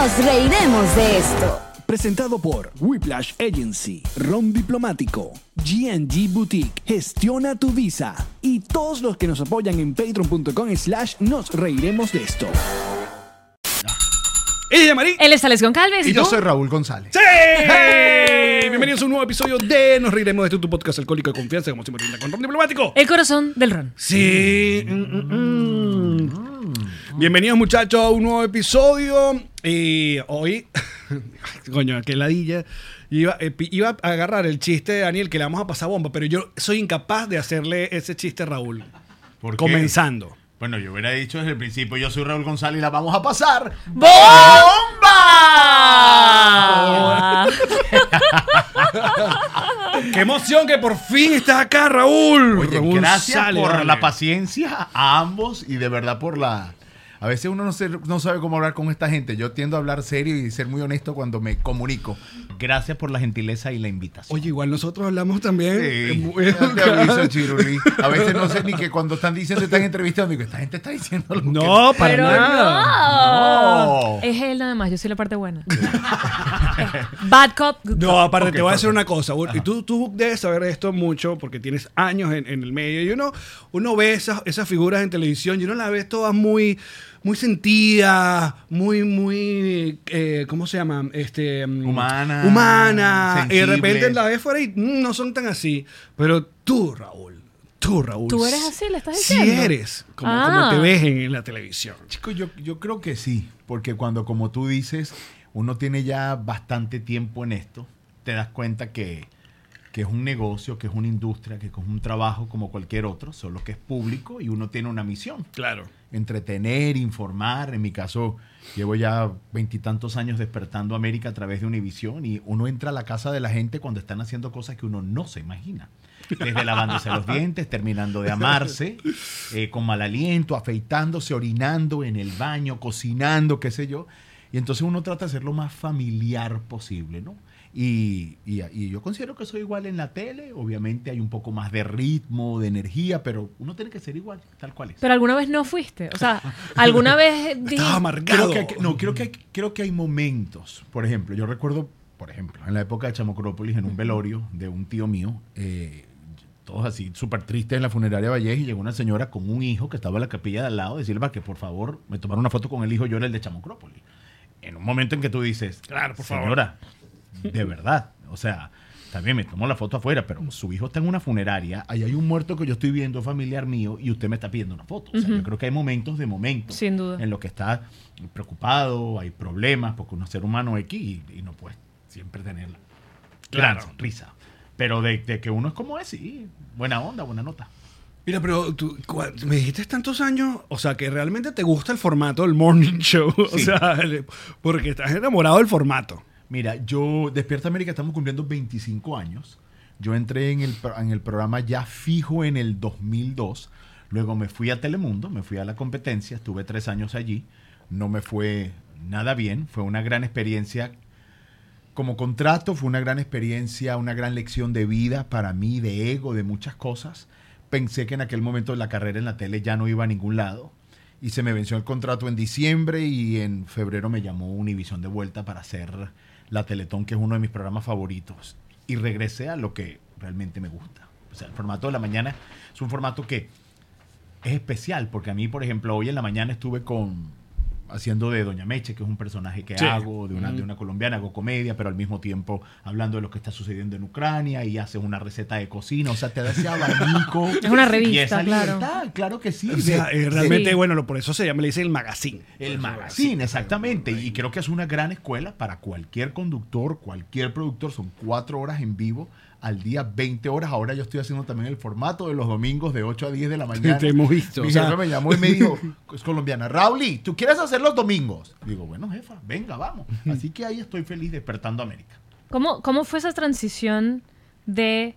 Nos reiremos de esto. Presentado por Whiplash Agency, Ron Diplomático, G&G Boutique, Gestiona tu Visa y todos los que nos apoyan en patreon.com/nos reiremos de esto. Ella es Marí. Él es Alex Goncalves. Y yo soy Raúl González. ¡Sí! Bienvenidos a un nuevo episodio de Nos reiremos de esto, tu podcast alcohólico de confianza, como siempre brinda con Ron Diplomático. El corazón del ron. Sí. Bienvenidos, muchachos, a un nuevo episodio. Y hoy, coño, qué ladilla. Iba a agarrar el chiste de Daniel, que le vamos a pasar bomba, pero yo soy incapaz de hacerle ese chiste a Raúl. ¿Por qué? Comenzando. Bueno, yo hubiera dicho desde el principio, yo soy Raúl González y la vamos a pasar ¡Bomba! ¡Qué emoción que por fin estás acá, Raúl! Oye, Raúl gracias sale, por vale. la paciencia a ambos y de verdad por la... A veces uno no sabe cómo hablar con esta gente. Yo tiendo a hablar serio y ser muy honesto cuando me comunico. Gracias por la gentileza y la invitación. Oye, igual nosotros hablamos también. Sí, ya te aviso, Chirulí. A veces no sé ni que cuando están diciendo, están entrevistando, digo, esta gente está diciendo lo No, para Pero nada. no. Es él nada más, yo soy la parte buena. Bad cop, good No, cop. aparte Ok, te voy a decir perfecto. una cosa. Y tú debes saber de esto mucho porque tienes años en el medio. Y uno ve esas figuras en televisión y uno las ve todas muy sentidas, muy, ¿cómo se llama? Humana. Humana. Y de Sensible. repente la ves fuera y no son tan así. Pero tú, Raúl. ¿Tú eres así? ¿Le estás Sí diciendo? eres, como te ves en la televisión. Chicos, yo creo que sí, porque cuando, como tú dices, uno tiene ya bastante tiempo en esto, te das cuenta que es un negocio, que es una industria, que es un trabajo como cualquier otro, solo que es público y uno tiene una misión. Claro. Entretener, informar. En mi caso, llevo ya 20 y tantos años despertando América a través de Univisión y uno entra a la casa de la gente cuando están haciendo cosas que uno no se imagina. Desde lavándose los dientes, terminando de amarse, con mal aliento, afeitándose, orinando en el baño, cocinando, qué sé yo. Y entonces uno trata de ser lo más familiar posible, ¿no? Y yo considero que soy igual en la tele. Obviamente hay un poco más de ritmo, de energía, pero uno tiene que ser igual, tal cual es. Pero alguna vez no fuiste. O sea, alguna vez dije. Estaba amargado. Creo que hay momentos. Por ejemplo, yo recuerdo, en la época de Chamocrópolis, en un velorio de un tío mío, todos así súper tristes en la funeraria Vallejo, y llegó una señora con un hijo que estaba en la capilla de al lado, decirle para que por favor me tomara una foto con el hijo, yo era el de Chamocrópolis. En un momento en que tú dices, Claro, por favor. señora, de verdad, o sea, también me tomó la foto afuera, pero su hijo está en una funeraria, ahí hay un muerto que yo estoy viendo, familiar mío, y usted me está pidiendo una foto. O sea, yo creo que hay momentos de momentos. Sin duda. En los que está preocupado, hay problemas, porque uno es ser humano X y no puedes siempre tener Claro. gran sonrisa. Pero de que uno es como es, sí, buena onda, buena nota. Mira, pero tú me dijiste tantos años, o sea, que realmente te gusta el formato del morning show, o Sí. sea, porque estás enamorado del formato. Mira, yo, Despierta América, estamos cumpliendo 25 años. Yo entré en el programa ya fijo en el 2002. Luego me fui a Telemundo, me fui a la competencia, estuve 3 años allí. No me fue nada bien, fue una gran experiencia. Como contrato fue una gran experiencia, una gran lección de vida para mí, de ego, de muchas cosas. Pensé que en aquel momento la carrera en la tele ya no iba a ningún lado. Y se me venció el contrato en diciembre y en febrero me llamó Univisión de vuelta para hacer la Teletón, que es uno de mis programas favoritos. Y regresé a lo que realmente me gusta. O sea, el formato de la mañana es un formato que es especial, porque a mí, por ejemplo, hoy en la mañana estuve haciendo de Doña Meche, que es un personaje que Sí. hago, de una colombiana, hago comedia, pero al mismo tiempo hablando de lo que está sucediendo en Ucrania, y haces una receta de cocina, o sea, te da ese abanico. Es una revista, y esa claro. libertad, claro que sí. O sea, realmente, Sí. bueno, por eso le dice el magazine. El magazine, exactamente. Y creo que es una gran escuela para cualquier conductor, cualquier productor. Son 4 horas en vivo al día, 20 horas. Ahora yo estoy haciendo también el formato de los domingos de 8 a 10 de la mañana. Te hemos visto, Mi o sea. jefe me llamó y me dijo, es colombiana, Rauli, ¿tú quieres hacer los domingos? Digo, bueno, jefa, venga, vamos. Así que ahí estoy feliz despertando América. ¿Cómo fue esa transición de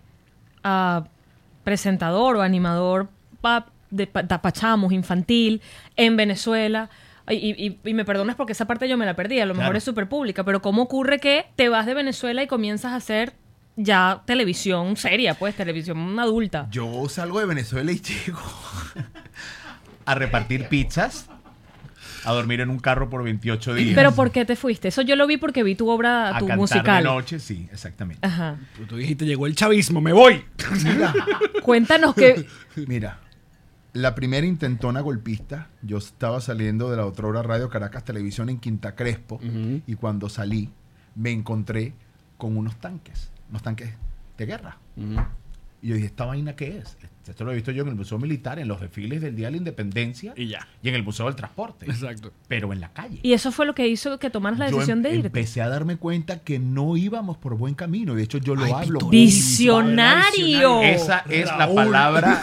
presentador o animador de Pachamos, infantil, en Venezuela? Y me perdonas porque esa parte yo me la perdí, a lo mejor Claro. es súper pública, pero ¿cómo ocurre que te vas de Venezuela y comienzas a hacer ya televisión seria, pues, televisión adulta? Yo salgo de Venezuela y llego a repartir pizzas, a dormir en un carro por 28 días. ¿Pero por qué te fuiste? Eso yo lo vi porque vi tu obra, a tu cantar musical. de noche, sí, exactamente. Ajá. Tú dijiste, llegó el chavismo, me voy. Mira, Cuéntanos que... mira, la primera intentona golpista, yo estaba saliendo de la otrora Radio Caracas Televisión en Quinta Crespo, y cuando salí me encontré con unos tanques de guerra. Y yo dije, ¿esta vaina qué es? Esto lo he visto yo en el Museo Militar, en los desfiles del Día de la Independencia Y ya. y en el Museo del Transporte. Exacto. Pero en la calle. Y eso fue lo que hizo que tomaras la decisión de irte. Empecé a darme cuenta que no íbamos por buen camino. De hecho, yo lo hablo. ¡Visionario! Esa es la palabra,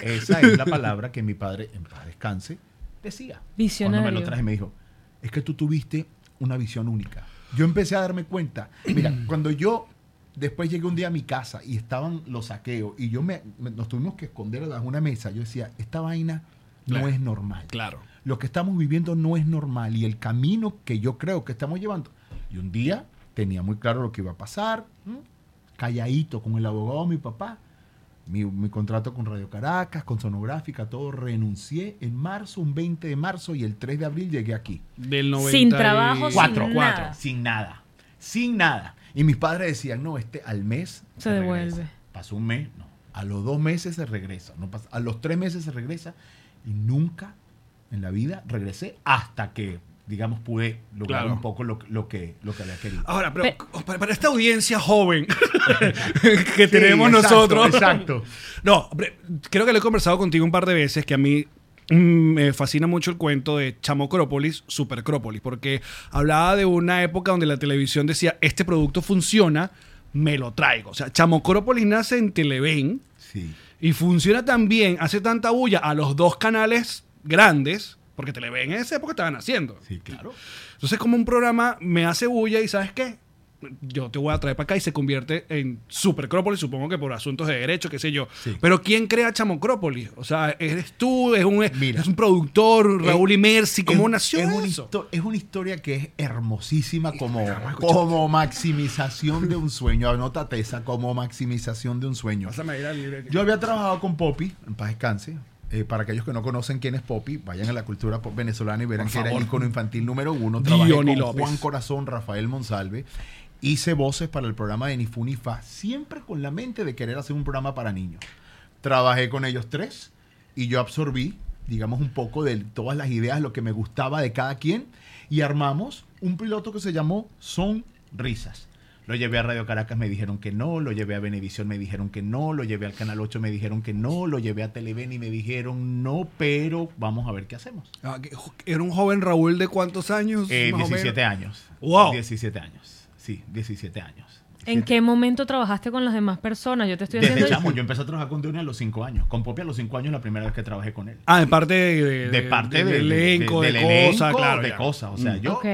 que mi padre, en paz descanse, decía. Visionario. Cuando me lo traje me dijo, es que tú tuviste una visión única. Yo empecé a darme cuenta. Mira, cuando yo después llegué un día a mi casa y estaban los saqueos y nos tuvimos que esconder debajo de una mesa, yo decía, esta vaina no es normal. Claro. Lo que estamos viviendo no es normal y el camino que yo creo que estamos llevando. Y un día tenía muy claro lo que iba a pasar, calladito con el abogado de mi papá, mi contrato con Radio Caracas, con Sonográfica, todo, renuncié en marzo, un 20 de marzo, y el 3 de abril llegué aquí. Del 90 Sin trabajo, Cuatro. sin nada. Sin nada. Y mis padres decían, no, al mes Se regresa. devuelve. Pasó un mes, no. A los 2 meses se regresa. A los 3 meses se regresa. Y nunca en la vida regresé hasta que, digamos, pude lograr Claro. un poco lo que había querido. Ahora, pero para esta audiencia joven que tenemos exacto, nosotros. exacto. No, hombre, creo que lo he conversado contigo un par de veces, que a mí me fascina mucho el cuento de Chamocrópolis, Supercrópolis, porque hablaba de una época donde la televisión decía, este producto funciona, me lo traigo. O sea, Chamocrópolis nace en Televen Sí. y funciona tan bien, hace tanta bulla a los 2 canales grandes, porque Televen en esa época estaban haciendo. Sí, claro. Entonces, como un programa me hace bulla y ¿sabes qué? Yo te voy a traer para acá y se convierte en Supercrópolis, supongo que por asuntos de derecho, qué sé yo. Sí. Pero ¿quién crea Chamocrópolis? O sea, ¿eres tú? ¿Es un Mira, productor? ¿Raúl Imersi? ¿Cómo nació eso? Es una historia que es hermosísima como maximización de un sueño. Anótate esa, como maximización de un sueño. Pásame ahí la libreta. Yo había trabajado con Poppy, en paz descanse. Para aquellos que no conocen quién es Poppy, vayan a la cultura pop venezolana y verán Por que era favor. el ícono infantil número 1. Trabajé Diony con López. Juan Corazón, Rafael Monsalve. Hice voces para el programa de Ni Fu Ni Fa, siempre con la mente de querer hacer un programa para niños. Trabajé con ellos 3 y yo absorbí, digamos, un poco de todas las ideas, lo que me gustaba de cada quien, y armamos un piloto que se llamó Sonrisas. Lo llevé a Radio Caracas, me dijeron que no. Lo llevé a Venevisión, me dijeron que no. Lo llevé al Canal 8, me dijeron que no. Lo llevé a Televen y me dijeron no, pero vamos a ver qué hacemos. ¿Era un joven Raúl de cuántos años? más o 17 menos? años. Wow. 17 años. Sí, 17 años. ¿En qué momento trabajaste con las demás personas? Yo te estoy Desde haciendo... chamo, yo empecé a trabajar con Diony a los 5 años. Con Poppy a los 5 años, la primera vez que trabajé con él. Ah, de parte Del elenco, del de elenco, cosas, claro. de ya. cosas. O sea, yo... Ok.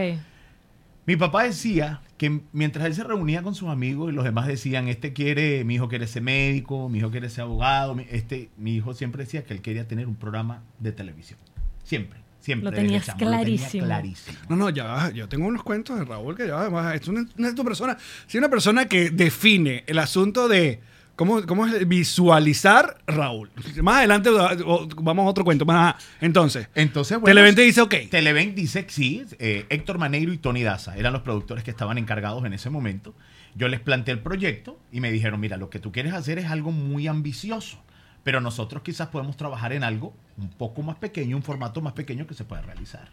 Mi papá decía que mientras él se reunía con sus amigos y los demás decían, mi hijo quiere ser médico, mi hijo quiere ser abogado, mi hijo siempre decía que él quería tener un programa de televisión. Siempre. Lo desde tenías chamo, clarísimo. clarísimo. No, ya va. Yo tengo unos cuentos de Raúl que ya va. Es una persona. Sí, una persona que define el asunto de cómo es visualizar Raúl. Más adelante vamos a otro cuento. Entonces, Bueno, Televen te dice ok. Televen dice que sí. Héctor Maneiro y Tony Daza eran los productores que estaban encargados en ese momento. Yo les planteé el proyecto y me dijeron, mira, lo que tú quieres hacer es algo muy ambicioso, pero nosotros quizás podemos trabajar en algo un poco más pequeño, un formato más pequeño que se pueda realizar.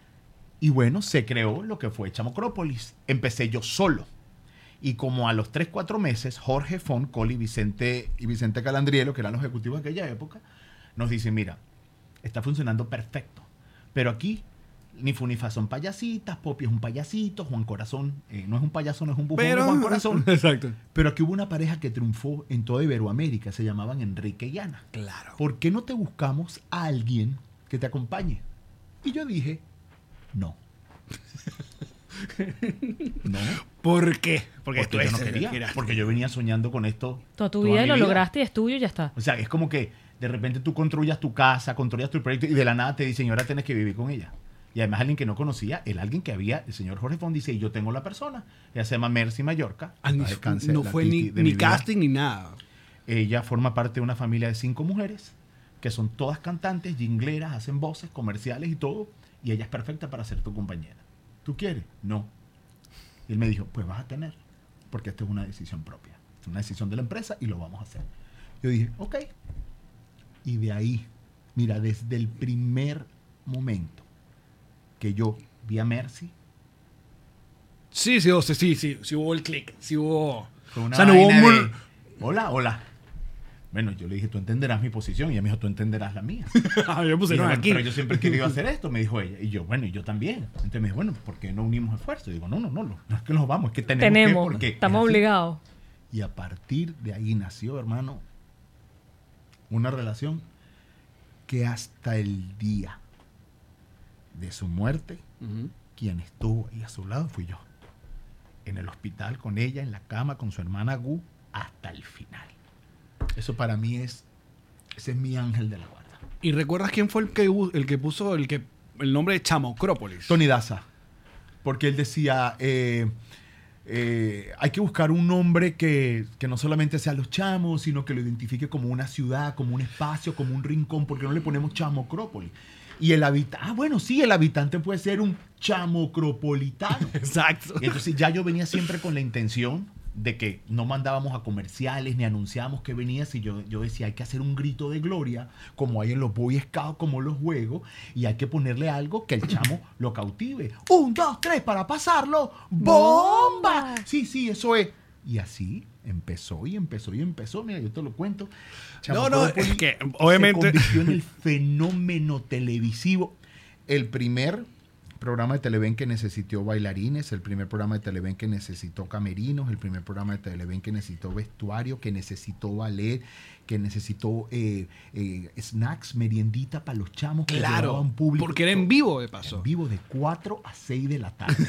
Y bueno, se creó lo que fue Chamocrópolis. Empecé yo solo. Y como a los 3-4 meses, Jorge Fon, Coli y Vicente Calandrielo, que eran los ejecutivos de aquella época, nos dicen, mira, está funcionando perfecto, pero aquí Ni Fu Ni Fa son payasitas, Poppy es un payasito, Juan Corazón no es un payaso, no es un bufón, Pero, es Juan Corazón. Exacto. Pero aquí hubo una pareja que triunfó en toda Iberoamérica, se llamaban Enrique y Ana. Claro. ¿Por qué no te buscamos a alguien que te acompañe? Y yo dije, no. No. ¿Por qué? Porque Porque yo no quería. Porque yo venía soñando con esto. Toda tu toda vida mi y lo lograste y es tuyo y ya está. O sea, es como que de repente tú construyas tu casa, construyas tu proyecto y de la nada te dicen, ahora tienes que vivir con ella. Y además alguien que no conocía, alguien que había, el señor Jorge Fon dice, y yo tengo la persona. Ella se llama Mercy Mallorca. No fue ni casting ni nada. Ella forma parte de una familia de 5 mujeres, que son todas cantantes, jingleras, hacen voces, comerciales y todo. y ella es perfecta para ser tu compañera. ¿Tú quieres? No. Y él me dijo, pues vas a tener, porque esto es una decisión propia. Es una decisión de la empresa y lo vamos a hacer. Yo dije, ok. Y de ahí, mira, desde el primer momento que yo vi a Mercy, Sí, hubo el click. Sí hubo... fue una o sea, no hubo vaina un... de, hola. Bueno, yo le dije, tú entenderás mi posición. Y ella me dijo, tú entenderás la mía. Ah, yo puse Y no dijo, aquí. pero yo siempre he querido hacer esto, me dijo ella. Y yo, bueno, y yo también. Entonces me dijo, bueno, ¿por qué no unimos esfuerzos? Y digo, no es que nos vamos, es que tenemos que, porque Estamos es así. obligados. Y a partir de ahí nació, hermano, una relación que hasta el día de su muerte, Ujú. quien estuvo ahí a su lado fui yo. En el hospital con ella, en la cama, con su hermana Gu, hasta el final. Eso para mí ese es mi ángel de la guarda. ¿Y recuerdas quién fue el que puso el nombre de Chamocrópolis? Tony Daza. Porque él decía, hay que buscar un nombre que no solamente sea los chamos, sino que lo identifique como una ciudad, como un espacio, como un rincón, porque no le ponemos Chamocrópolis. Y el habitante, bueno, sí, el habitante puede ser un chamocropolitano. Exacto. Y entonces ya yo venía siempre con la intención de que no mandábamos a comerciales ni anunciábamos que venía, si yo decía, hay que hacer un grito de gloria, como hay en los Boy Scouts, como los juegos, y hay que ponerle algo que el chamo lo cautive. 1, 2, 3, para pasarlo, ¡bomba! Sí, eso es. Y así empezó. Mira, yo te lo cuento. No, es Chamocrópolis que obviamente... se convirtió en el fenómeno televisivo. El primer programa de Televen que necesitó bailarines, el primer programa de Televen que necesitó camerinos, el primer programa de Televen que necesitó vestuario, que necesitó ballet, que necesitó snacks, meriendita para los chamos. Que Claro, llevaban público. porque era en vivo, de paso. En vivo de 4 a 6 de la tarde.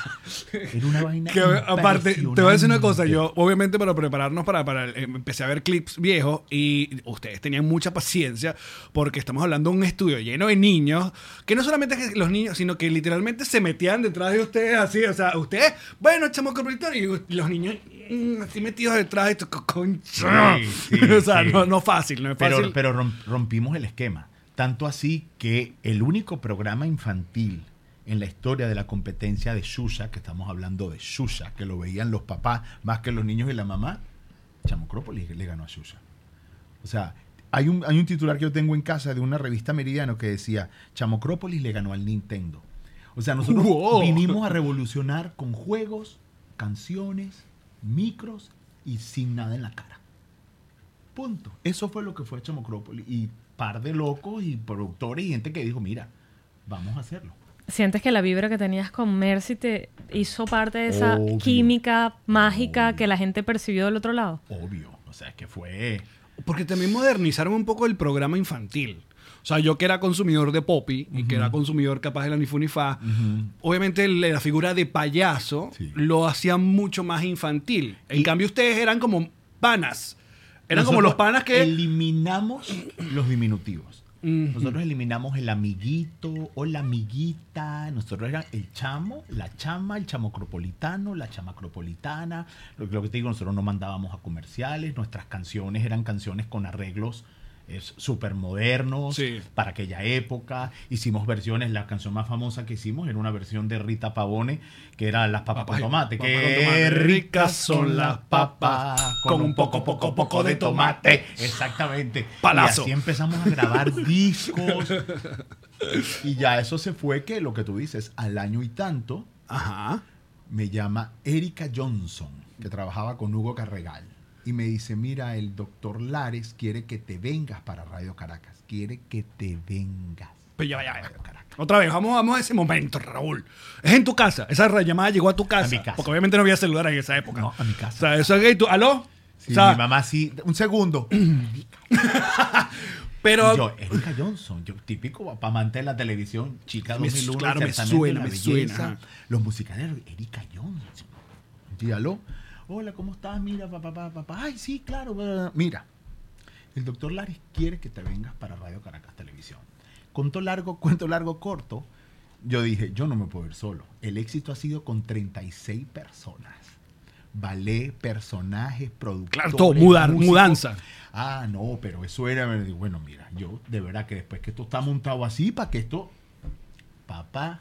Era una vaina Que, aparte, te voy a decir una cosa, impresionante. yo obviamente para prepararnos empecé a ver clips viejos y ustedes tenían mucha paciencia porque estamos hablando de un estudio lleno de niños, que no solamente es que los niños, sino que literalmente se metían detrás de ustedes así, o sea, ustedes, bueno, chamocropolitano, y los niños así metidos detrás de tu concha. Sí, o sea, sí. no es fácil, no es fácil. Pero rompimos el esquema. Tanto así que el único programa infantil en la historia de la competencia de Xuxa, que estamos hablando de Xuxa, que lo veían los papás más que los niños y la mamá, Chamocrópolis le ganó a Xuxa. O sea, hay un titular que yo tengo en casa de una revista Meridiano que decía, Chamocrópolis le ganó al Nintendo. O sea, nosotros ¡Wow! vinimos a revolucionar con juegos, canciones, micros y sin nada en la cara. Punto. Eso fue lo que fue Chamocrópolis. Y par de locos y productores y gente que dijo, mira, vamos a hacerlo. ¿Sientes que la vibra que tenías con Mercy te hizo parte de esa Obvio. química mágica Obvio. que la gente percibió del otro lado? Obvio. O sea, es que fue... Porque también modernizaron un poco el programa infantil. O sea, yo que era consumidor de Poppy y que era consumidor capaz de la Nifunifá, obviamente la figura de payaso Sí. lo hacían mucho más infantil. En Y- cambio, ustedes eran como panas. Eran como Nosotros los panas que... eliminamos los diminutivos. Nosotros eliminamos el amiguito o la amiguita. Nosotros era el chamo, la chama, el chamocropolitano, la chamacropolitana. Lo que te digo, nosotros no mandábamos a comerciales. Nuestras canciones eran canciones con arreglos súper modernos Sí. para aquella época. Hicimos versiones. La canción más famosa que hicimos era una versión de Rita Pavone, que era Las papas con tomate. Papas Que con tomate. ricas son las papas con un poco de tomate. Exactamente. Palazo. Y así empezamos a grabar discos. Y ya eso se fue que lo que tú dices, al año y tanto, Ajá. me llama Erika Johnson, que trabajaba con Hugo Carregal. Y me dice, mira, el doctor Lares quiere que te vengas para Radio Caracas. Quiere que te vengas. Pero ya. para Radio Caracas. Otra vez, vamos a ese momento, Raúl. Es en tu casa. Esa llamada llegó a tu casa. A mi casa. Porque obviamente no había celular en esa época. No, a mi casa. O sea, eso es que tú... ¿Aló? Sí, o sea, mi mamá sí. Un segundo. pero... Y yo, Erika Johnson, yo típico papá amante de la televisión, chica Me 2001, claro, me certamen de suena, la me belleza, suena. los musicaleros, Erika Johnson. Y aló, hola, ¿cómo estás? Mira, papá. Ay, sí, claro. Mira, el doctor Lares quiere que te vengas para Radio Caracas Televisión. Cuento largo, corto. Yo dije, yo no me puedo ir solo. El éxito ha sido con 36 personas. Ballet, personajes, productores. Claro, todo, músicos. mudanza. Ah, no, pero eso era... Bueno, mira, yo de verdad que después que esto está montado así, para que esto papá,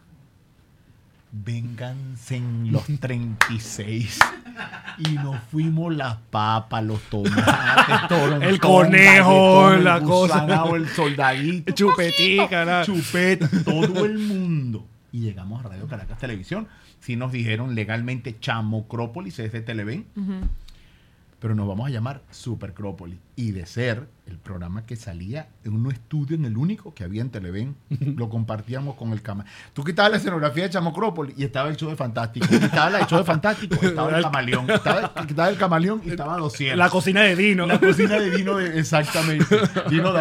vénganse en los 36. Y nos fuimos las papas, los tomates, torontonga, El conejo, betón, la el cosa. gusanao, el soldadito, Chupetica, la- chupeta, todo el mundo. Y llegamos a Radio Caracas Televisión. Sí nos dijeron legalmente Chamocrópolis, es de Televen. Pero nos vamos a llamar Supercrópolis. Y de ser el programa que salía en un estudio, en el único que había en Televen, lo compartíamos con el cama. Tú quitabas la escenografía de Chamocrópolis y estaba el show de Fantástico. Quitabas el show de Fantástico, estaba el camaleón. Quitaba el camaleón y estaba 200. La cocina de Dino. La cocina de Dino, exactamente. Dino,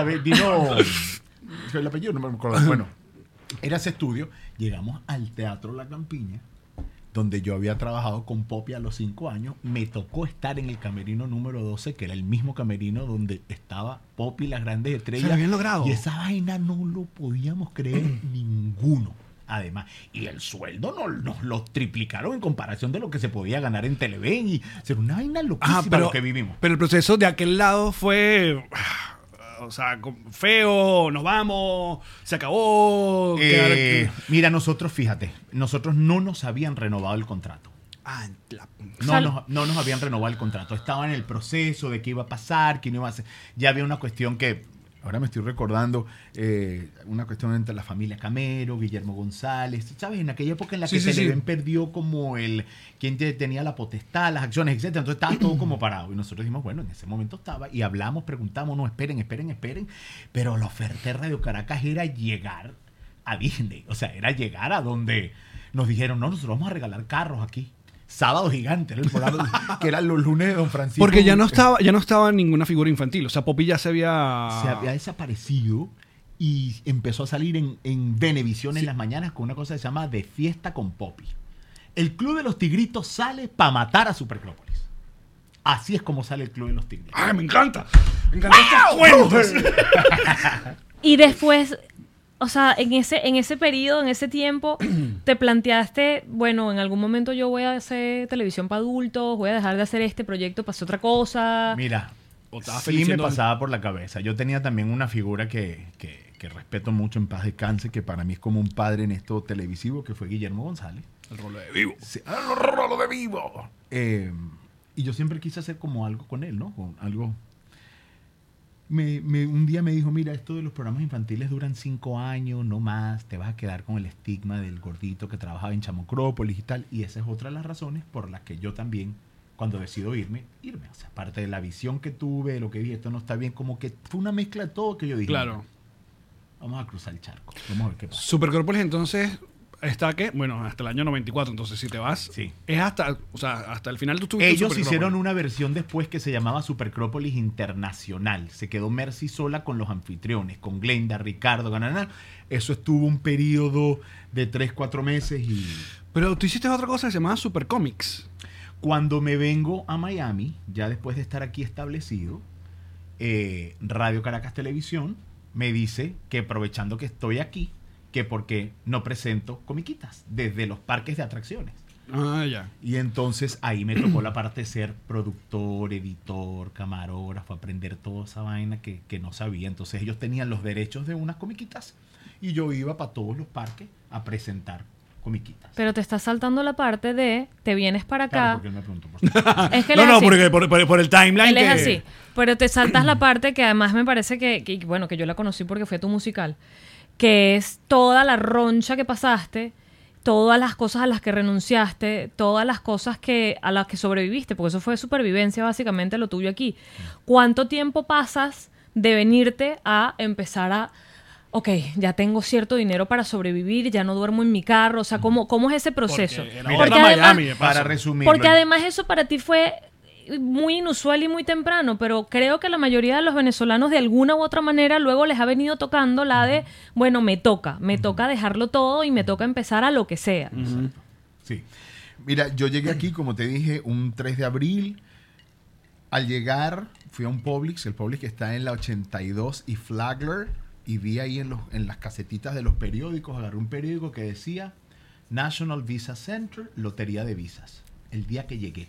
el apellido no me acuerdo. Bueno, era ese estudio. Llegamos al Teatro La Campiña, donde yo había trabajado con Poppy a los 5 años. Me tocó estar en el camerino número 12, que era el mismo camerino donde estaba Poppy, las grandes estrellas. Se lo habían logrado. Y esa vaina no lo podíamos creer ninguno. Además, y el sueldo nos lo triplicaron en comparación de lo que se podía ganar en Televen. Y era una vaina loquísima lo que vivimos. Pero el proceso de aquel lado fue... O sea, feo, nos vamos, se acabó. Mira, fíjate, nosotros no nos habían renovado el contrato. No nos habían renovado el contrato. Estaba en el proceso de qué iba a pasar, qué no iba a hacer. Ya había una cuestión que, ahora me estoy recordando, una cuestión entre la familia Camero, Guillermo González, ¿sabes? En aquella época en la que Televen perdió como quien tenía la potestad, las acciones, etc. Entonces estaba todo como parado. Y nosotros dijimos, bueno, en ese momento estaba, y hablamos, preguntamos, no, esperen. Pero la oferta de Radio Caracas era llegar a Disney. O sea, era llegar a donde nos dijeron, no, nosotros vamos a regalar carros aquí. Sábado Gigante, era el programa que eran los lunes de Don Francisco. Porque ya no estaba ninguna figura infantil. O sea, Poppy ya se había desaparecido y empezó a salir en Venevisión en las mañanas con una cosa que se llama De Fiesta con Poppy. El Club de los Tigritos sale para matar a Supercrópolis. Así es como sale el Club de los Tigritos. ¡Ay, me encanta! ¡Me encanta estos cuentos! Y después, o sea, en ese periodo, en ese tiempo, te planteaste, bueno, en algún momento yo voy a hacer televisión para adultos, voy a dejar de hacer este proyecto para hacer otra cosa. Mira, O estaba sí feliz me siendo- pasaba por la cabeza. Yo tenía también una figura que respeto mucho, en paz descanse, que para mí es como un padre en esto televisivo, que fue Guillermo González. El rolo de vivo. Sí, ¡el rolo de vivo! Y yo siempre quise hacer como algo con él, ¿no? Con algo... un día me dijo, mira, esto de los programas infantiles duran 5 años, no más, te vas a quedar con el estigma del gordito que trabajaba en Chamocrópolis y tal. Y esa es otra de las razones por las que yo también, cuando decido irme. O sea, aparte de la visión que tuve, de lo que vi, esto no está bien, como que fue una mezcla de todo que yo dije. Claro. Vamos a cruzar el charco, vamos a ver qué pasa. Supercrópolis entonces está que, bueno, hasta el año 94. Entonces, si te vas, Sí. es hasta el final tú estuviste en Ellos Supercrópolis. hicieron una versión después que se llamaba Supercrópolis Internacional. Se quedó Mercy sola con los anfitriones, con Glenda, Ricardo, Gananá. Eso estuvo un periodo de 3-4 meses y... Pero tú hiciste otra cosa que se llamaba Supercomics. Cuando me vengo a Miami, ya después de estar aquí establecido, Radio Caracas Televisión me dice que aprovechando que estoy aquí, que por qué no presento comiquitas desde los parques de atracciones. Ah, ya. Y entonces ahí me tocó la parte de ser productor, editor, camarógrafo, aprender toda esa vaina que no sabía. Entonces ellos tenían los derechos de unas comiquitas y yo iba para todos los parques a presentar comiquitas. Pero te estás saltando la parte de, te vienes para acá. Claro, porque él me preguntó por supuesto. Es que él No, es no, así. porque por el timeline Él que... es así. Pero te saltas la parte que además me parece que, bueno, que yo la conocí porque fue tu musical, que es toda la roncha que pasaste, todas las cosas a las que renunciaste, todas las cosas a las que sobreviviste, porque eso fue supervivencia básicamente lo tuyo aquí. ¿Cuánto tiempo pasas de venirte a empezar a... Ok, ya tengo cierto dinero para sobrevivir, ya no duermo en mi carro, o sea, ¿cómo es ese proceso? Porque era Porque otra además- Miami, de paso. Para resumirlo. Porque además eso para ti fue muy inusual y muy temprano, pero creo que la mayoría de los venezolanos de alguna u otra manera luego les ha venido tocando la de, bueno, me toca dejarlo todo y me toca empezar a lo que sea. Sí. Mira, yo llegué aquí, como te dije, un 3 de abril. Al llegar, fui a un Publix, el Publix que está en la 82 y Flagler, y vi ahí en las casetitas de los periódicos, agarré un periódico que decía National Visa Center, Lotería de Visas. El día que llegué.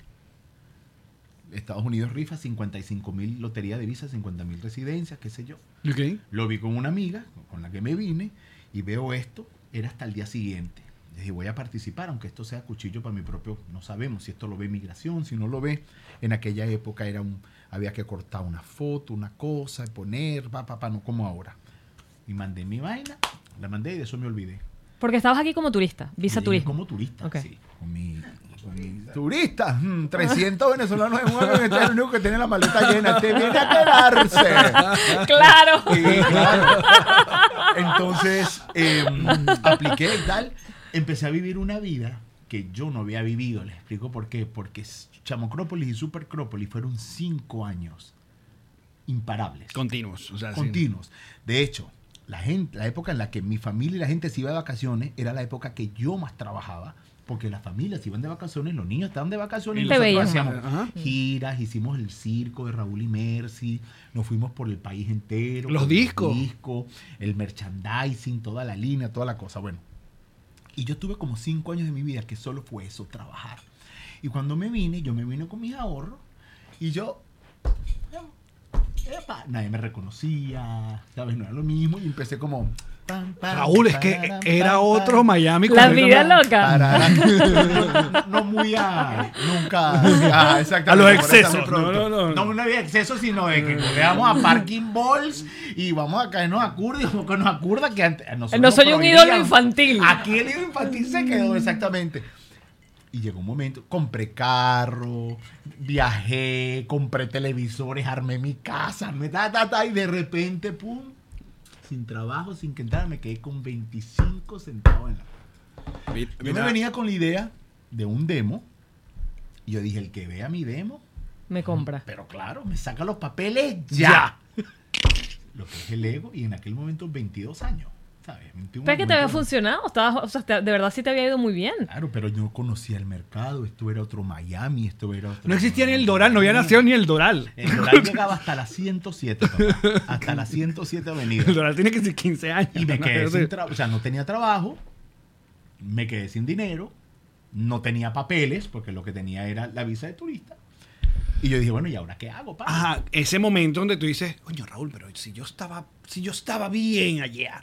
Estados Unidos rifa 55,000 lotería de visas, 50,000 residencias, qué sé yo. Ok. Lo vi con una amiga con la que me vine y veo esto era hasta el día siguiente. Dije, voy a participar, aunque esto sea cuchillo para mi propio... No sabemos si esto lo ve migración, si no lo ve. En aquella época había que cortar una foto, una cosa, poner, no como ahora. Y mandé mi vaina, la mandé y de eso me olvidé. Porque estabas aquí como turista, visa Llegué turismo. como turista, Ok. sí. Con mi turista, 300 venezolanos en un avión, este es el único que tiene la maleta llena, este viene a quedarse. ¡Claro! Y, claro. Entonces, apliqué y tal. Empecé a vivir una vida que yo no había vivido. Les explico por qué. Porque Chamocrópolis y Supercrópolis fueron 5 años imparables. Continuos. O sea, Continuos. De hecho, la época en la que mi familia y la gente se iba de vacaciones era la época que yo más trabajaba. Porque las familias iban de vacaciones, los niños estaban de vacaciones. Y Y te nosotros veían. hacíamos Ajá. giras, hicimos el circo de Raúl y Mercy, nos fuimos por el país entero. Los con discos. El merchandising, toda la línea, toda la cosa. Bueno, y yo tuve como 5 años de mi vida que solo fue eso, trabajar. Y cuando me vine, yo me vine con mis ahorros y yo... nadie me reconocía, ¿sabes? No era lo mismo y empecé como... Raúl, es que era otro Miami. La completamente. vida loca. No muy nunca exactamente, A los por eso excesos. mi producto. No. No había excesos, sino de que veamos a Parking Balls y vamos a caernos a curda y como que nos acuerda que antes a nosotros No nos soy un prohibían. ídolo infantil. Aquí el ídolo infantil se quedó exactamente. Y llegó un momento, compré carro, viajé, compré televisores, armé mi casa, y de repente, pum, sin trabajo, sin que entrara, me quedé con 25 centavos en la... Yo me venía con la idea de un demo y yo dije, el que vea mi demo, Me compra. pero claro, me saca los papeles ya. Lo que es el ego y en aquel momento 22 años, ¿sabes? 21, ¿Pero que te había 21. funcionado? O sea, de verdad sí te había ido muy bien. Claro, pero yo conocía el mercado, esto era otro Miami, esto era otro... No existía ni el Doral, no había nacido ni el Doral. El Doral llegaba hasta la 107, papá, hasta la 107 avenida. El Doral tiene que ser 15 años. Y me quedé ¿no? sin trabajo, o sea, no tenía trabajo, me quedé sin dinero, no tenía papeles, porque lo que tenía era la visa de turista. Y yo dije, bueno, ¿y ahora qué hago, pa? Ajá, ese momento donde tú dices, coño, Raúl, pero si yo estaba bien allá.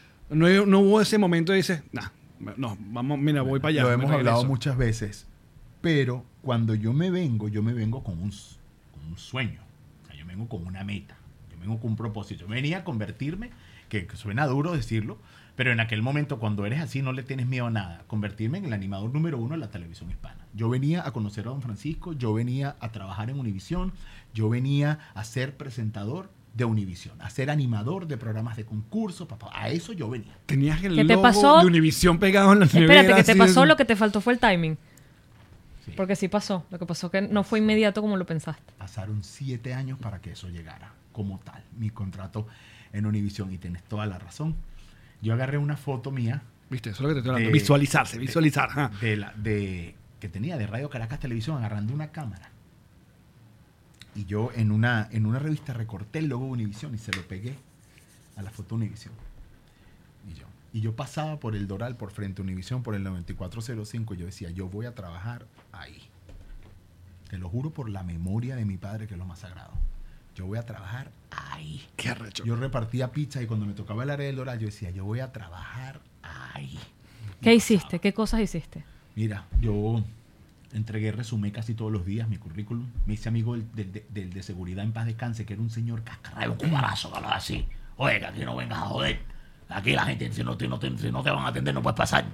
No hubo ese momento de dices, no, vamos, mira, voy para allá. Lo me hemos regreso. hablado muchas veces, pero cuando yo me vengo con un sueño, o sea, yo vengo con una meta, yo vengo con un propósito. Yo venía a convertirme, que suena duro decirlo, pero en aquel momento cuando eres así no le tienes miedo a nada, convertirme en el animador número 1 de la televisión hispana. Yo venía a conocer a Don Francisco, yo venía a trabajar en Univisión, yo venía a ser presentador de Univisión, a ser animador de programas de concursos, papá. A eso yo venía. Tenías el ¿Qué te logo pasó? de Univisión pegado en la nevera. Espérate, ¿qué te así pasó? de- Lo que te faltó fue el timing. Sí. Porque sí pasó. Lo que pasó que no fue inmediato como lo pensaste. Pasaron 7 años para que eso llegara como tal, mi contrato en Univisión. Y tienes toda la razón. Yo agarré una foto mía Viste, eso es lo que te estoy hablando. de- Visualizar. Ajá. que tenía de Radio Caracas Televisión agarrando una cámara. Y yo en una revista recorté el logo de Univisión y se lo pegué a la foto de Univisión. Y yo pasaba por el Doral, por frente a Univisión, por el 9405, y yo decía, yo voy a trabajar ahí. Te lo juro por la memoria de mi padre, que es lo más sagrado. Yo voy a trabajar ahí. Qué arrecho. Yo repartía pizza y cuando me tocaba el área del Doral, yo decía, yo voy a trabajar ahí. ¿Qué hiciste? ¿Qué cosas hiciste? Mira, yo entregué, resumé casi todos los días mi currículum. Me hice amigo del de seguridad en paz descanse, que era un señor cascarrabias, un cubarazo, que hablaba así. Oye, que aquí no vengas a joder. Aquí la gente, si no te van a atender, no puedes pasar.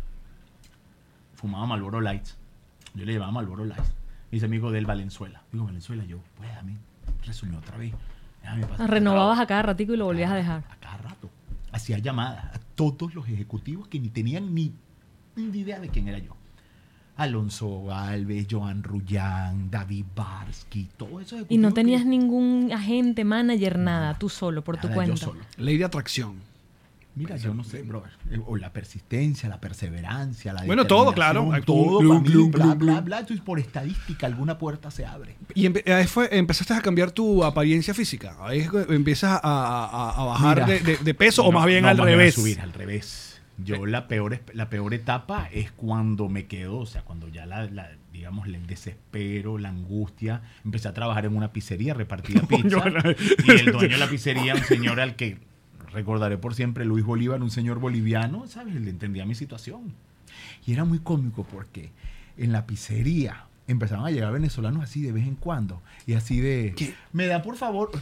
Fumaba Marlboro Lights. Yo le llevaba Marlboro Lights. Me hice amigo del Valenzuela. Digo, Valenzuela, yo, pues a mí, resumí otra vez. Déjame pasar. Renovabas a cada ratico y lo volvías a dejar. A cada rato. Hacía llamadas a todos los ejecutivos que ni tenían ni idea de quién era yo. Alonso Galvez, Joan Rullán, David Barsky, todos esos ejecutivos. Y no que- tenías ningún agente, manager, nada. Tú solo, por tu Nada, cuenta. Yo solo. Ley de atracción. Mira, yo no sé, brother. O la persistencia, la perseverancia, la Bueno, todo, claro. determinación, Todo, Glum, para mí, glum, bla, glum, bla, glum. bla. Entonces, por estadística, alguna puerta se abre. Y ahí empezaste a cambiar tu apariencia física. Ahí es que empiezas a bajar Mira, de peso o más bien al más bien revés. a subir, al revés. Yo la peor etapa es cuando me quedo, o sea, cuando ya digamos, el desespero, la angustia. Empecé a trabajar en una pizzería, repartía pizza. Bueno. Y el dueño de la pizzería, un señor al que recordaré por siempre Luis Bolívar, un señor boliviano, ¿sabes? Él entendía mi situación. Y era muy cómico porque en la pizzería empezaban a llegar venezolanos así de vez en cuando. Y así de... ¿Qué? ¿Me da, por favor?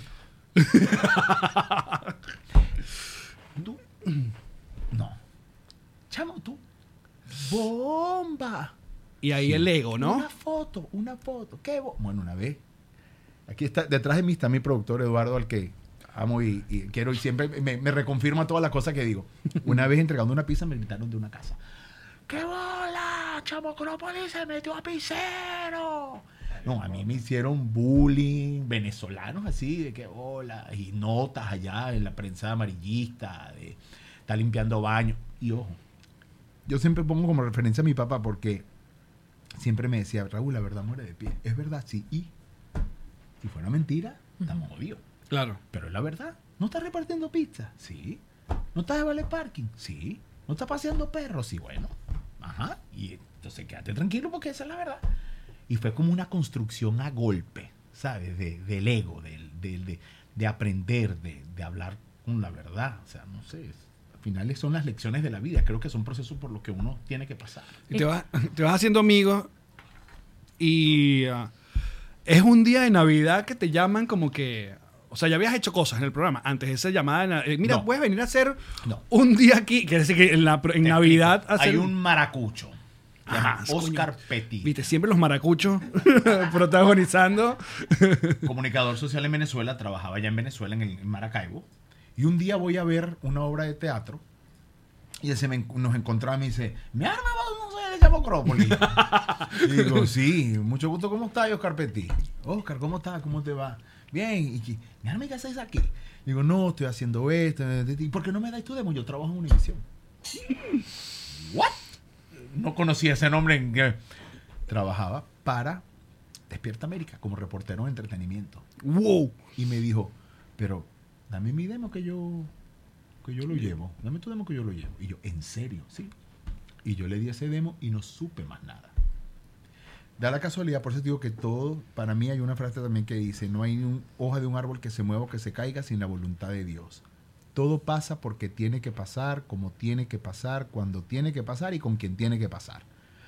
¿Tú? No. Chamo, tú. ¡Bomba! Y ahí Sí. el ego, ¿no? Una foto. Bueno, una vez. Aquí está, detrás de mí está mi productor Eduardo, al que amo y quiero, y siempre me reconfirma todas las cosas que digo. Una vez entregando una pizza me gritaron de una casa. ¡Qué bola! ¡Chamo Acrópolis se metió a pizzero! No, a mí me hicieron bullying, venezolanos así, de qué bola, y notas allá en la prensa amarillista, de está limpiando baños. Y ojo, yo siempre pongo como referencia a mi papá porque siempre me decía, Raúl, la verdad muere de pie. Es verdad, sí. Y si fuera mentira, estamos obvios. Claro. Pero es la verdad. ¿No estás repartiendo pizza? Sí. ¿No estás de valet parking? Sí. ¿No estás paseando perros? Sí, bueno. Ajá. Y entonces quédate tranquilo porque esa es la verdad. Y fue como una construcción a golpe, ¿sabes? Del ego, de aprender, de hablar con la verdad. O sea, no sé. Al final son las lecciones de la vida. Creo que son procesos por los que uno tiene que pasar. Y te vas haciendo amigo y es un día de Navidad que te llaman como que... O sea, ya habías hecho cosas en el programa antes de esa llamada. Mira, No. puedes venir a hacer No. un día aquí. Quiere decir que en Navidad... Hay un maracucho. Se llama Ajá, Oscar coño. Petit. Viste, siempre los maracuchos protagonizando. Comunicador social en Venezuela, trabajaba ya en Venezuela, en Maracaibo. Y un día voy a ver una obra de teatro y él nos encontraba y me dice, mi arma, no sé, le llamo Acrópolis. Y digo, sí, mucho gusto, ¿cómo estás, Oscar Petit? Oscar, ¿cómo estás? ¿Cómo te va? Bien, y mi arma, ¿qué haces aquí? Digo, no, estoy haciendo esto. ¿Y por qué no me das tu demo? Yo trabajo en Univision. ¿What? No conocía ese nombre. Trabajaba para Despierta América como reportero de entretenimiento. ¡Wow! Y me dijo, pero dame mi demo que yo lo llevo. Dame tu demo que yo lo llevo. Y yo, ¿en serio? Sí. Y yo le di ese demo y no supe más nada. Da la casualidad, por eso digo que todo, para mí hay una frase también que dice, no hay ni hoja de un árbol que se mueva o que se caiga sin la voluntad de Dios. Todo pasa porque tiene que pasar, como tiene que pasar, cuando tiene que pasar y con quien tiene que pasar.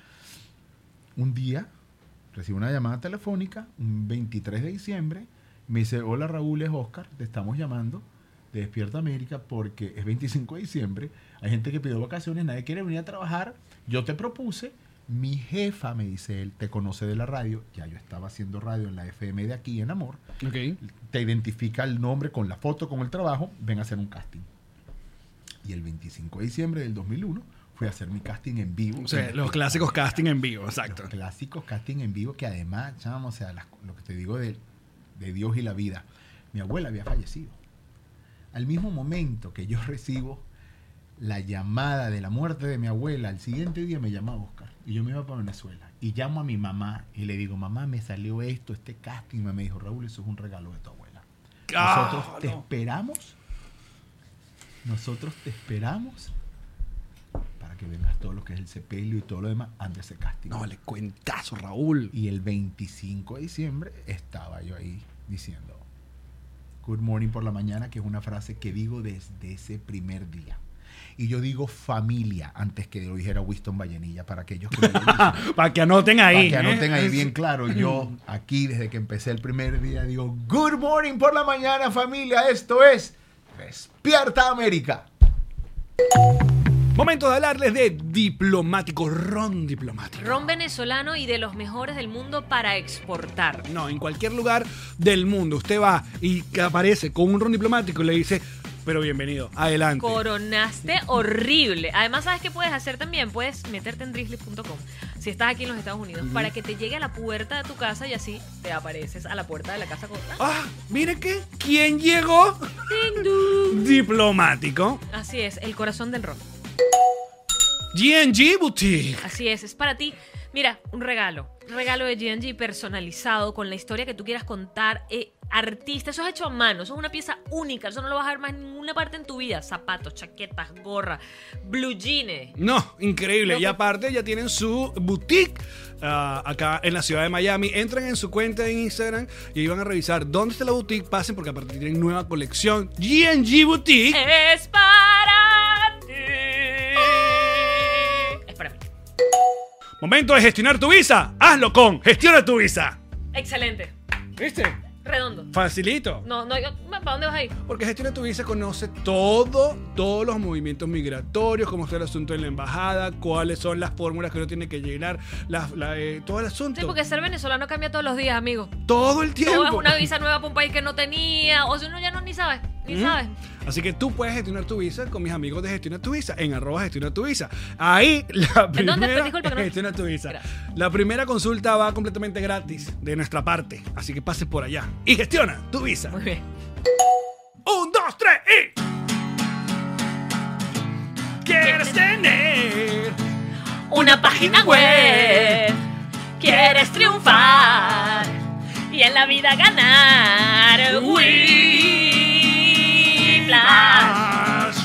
Un día recibo una llamada telefónica, un 23 de diciembre, me dice, hola Raúl, es Oscar, te estamos llamando de Despierta América porque es 25 de diciembre, hay gente que pidió vacaciones, nadie quiere venir a trabajar, yo te propuse, mi jefa, me dice él, te conoce de la radio, ya yo estaba haciendo radio en la FM de aquí, en Amor, Ok. te identifica el nombre con la foto, con el trabajo, ven a hacer un casting. Y el 25 de diciembre del 2001 fui a hacer mi casting en vivo. O sea, los clásicos casting en vivo, exacto. Los clásicos casting en vivo que además, chamo, o sea, lo que te digo de Dios y la vida. Mi abuela había fallecido. Al mismo momento que yo recibo la llamada de la muerte de mi abuela, al siguiente día me llama Oscar y yo me iba para Venezuela y llamo a mi mamá y le digo, mamá, me salió esto, este casting. Y me dijo, Raúl, eso es un regalo de tu abuela. Nosotros te esperamos. Nosotros te esperamos para que vengas todo lo que es el sepelio y todo lo demás antes de ese casting. No, le cuentazo, Raúl. Y el 25 de diciembre estaba yo ahí diciendo Good morning por la mañana, que es una frase que digo desde ese primer día. Y yo digo familia antes que lo dijera Winston Vallenilla, para aquellos que me lo dicen. Para que anoten ahí. Para que anoten ahí bien claro. Yo aquí, desde que empecé el primer día, digo Good morning por la mañana, familia. Esto es Despierta América. Momento de hablarles de diplomático, ron diplomático. Ron venezolano y de los mejores del mundo para exportar. No, en cualquier lugar del mundo usted va y que aparece con un ron diplomático y le dice, pero bienvenido, adelante. Coronaste horrible. Además, ¿sabes qué puedes hacer también? Puedes meterte en drizzly.com si estás aquí en los Estados Unidos para que te llegue a la puerta de tu casa y así te apareces a la puerta de la casa con... Ah, mire que, ¿quién llegó? ¡Ding, dong! Diplomático. Así es, el corazón del ron. G&G Boutique. Así es para ti Mira, un regalo de G&G personalizado con la historia que tú quieras contar. Artista, eso es hecho a mano, eso es una pieza única, eso no lo vas a ver más en ninguna parte en tu vida. Zapatos, chaquetas, gorra, blue jeans. No, increíble. No, Y aparte ya tienen su boutique acá en la ciudad de Miami. Entran en su cuenta de Instagram y ahí van a revisar dónde está la boutique. Pasen porque aparte tienen nueva colección. G&G Boutique. Es para ti. Es para mí. Momento de gestionar tu visa. Hazlo con Gestiona tu Visa. Excelente. ¿Viste? Redondo. Facilito. No, ¿para dónde vas a ir? Porque Gestiona tu Visa conoce todos los movimientos migratorios, cómo está el asunto en la embajada, cuáles son las fórmulas que uno tiene que llenar, todo el asunto. Sí, porque ser venezolano cambia todos los días, amigo. Todo el tiempo. O es una visa nueva para un país que no tenía, o si uno ya ni sabe, ni sabe. Así que tú puedes gestionar tu visa con mis amigos de Gestiona tu Visa en @Gestiona tu Visa. Ahí la primera Disculpa, que no- Gestiona tu Visa. Gracias. La primera consulta va completamente gratis de nuestra parte. Así que pases por allá y gestiona tu visa. Muy bien. 1, 2, 3 y ¿quieres tener Una página web. Quieres triunfar y en la vida ganar. Whiplash.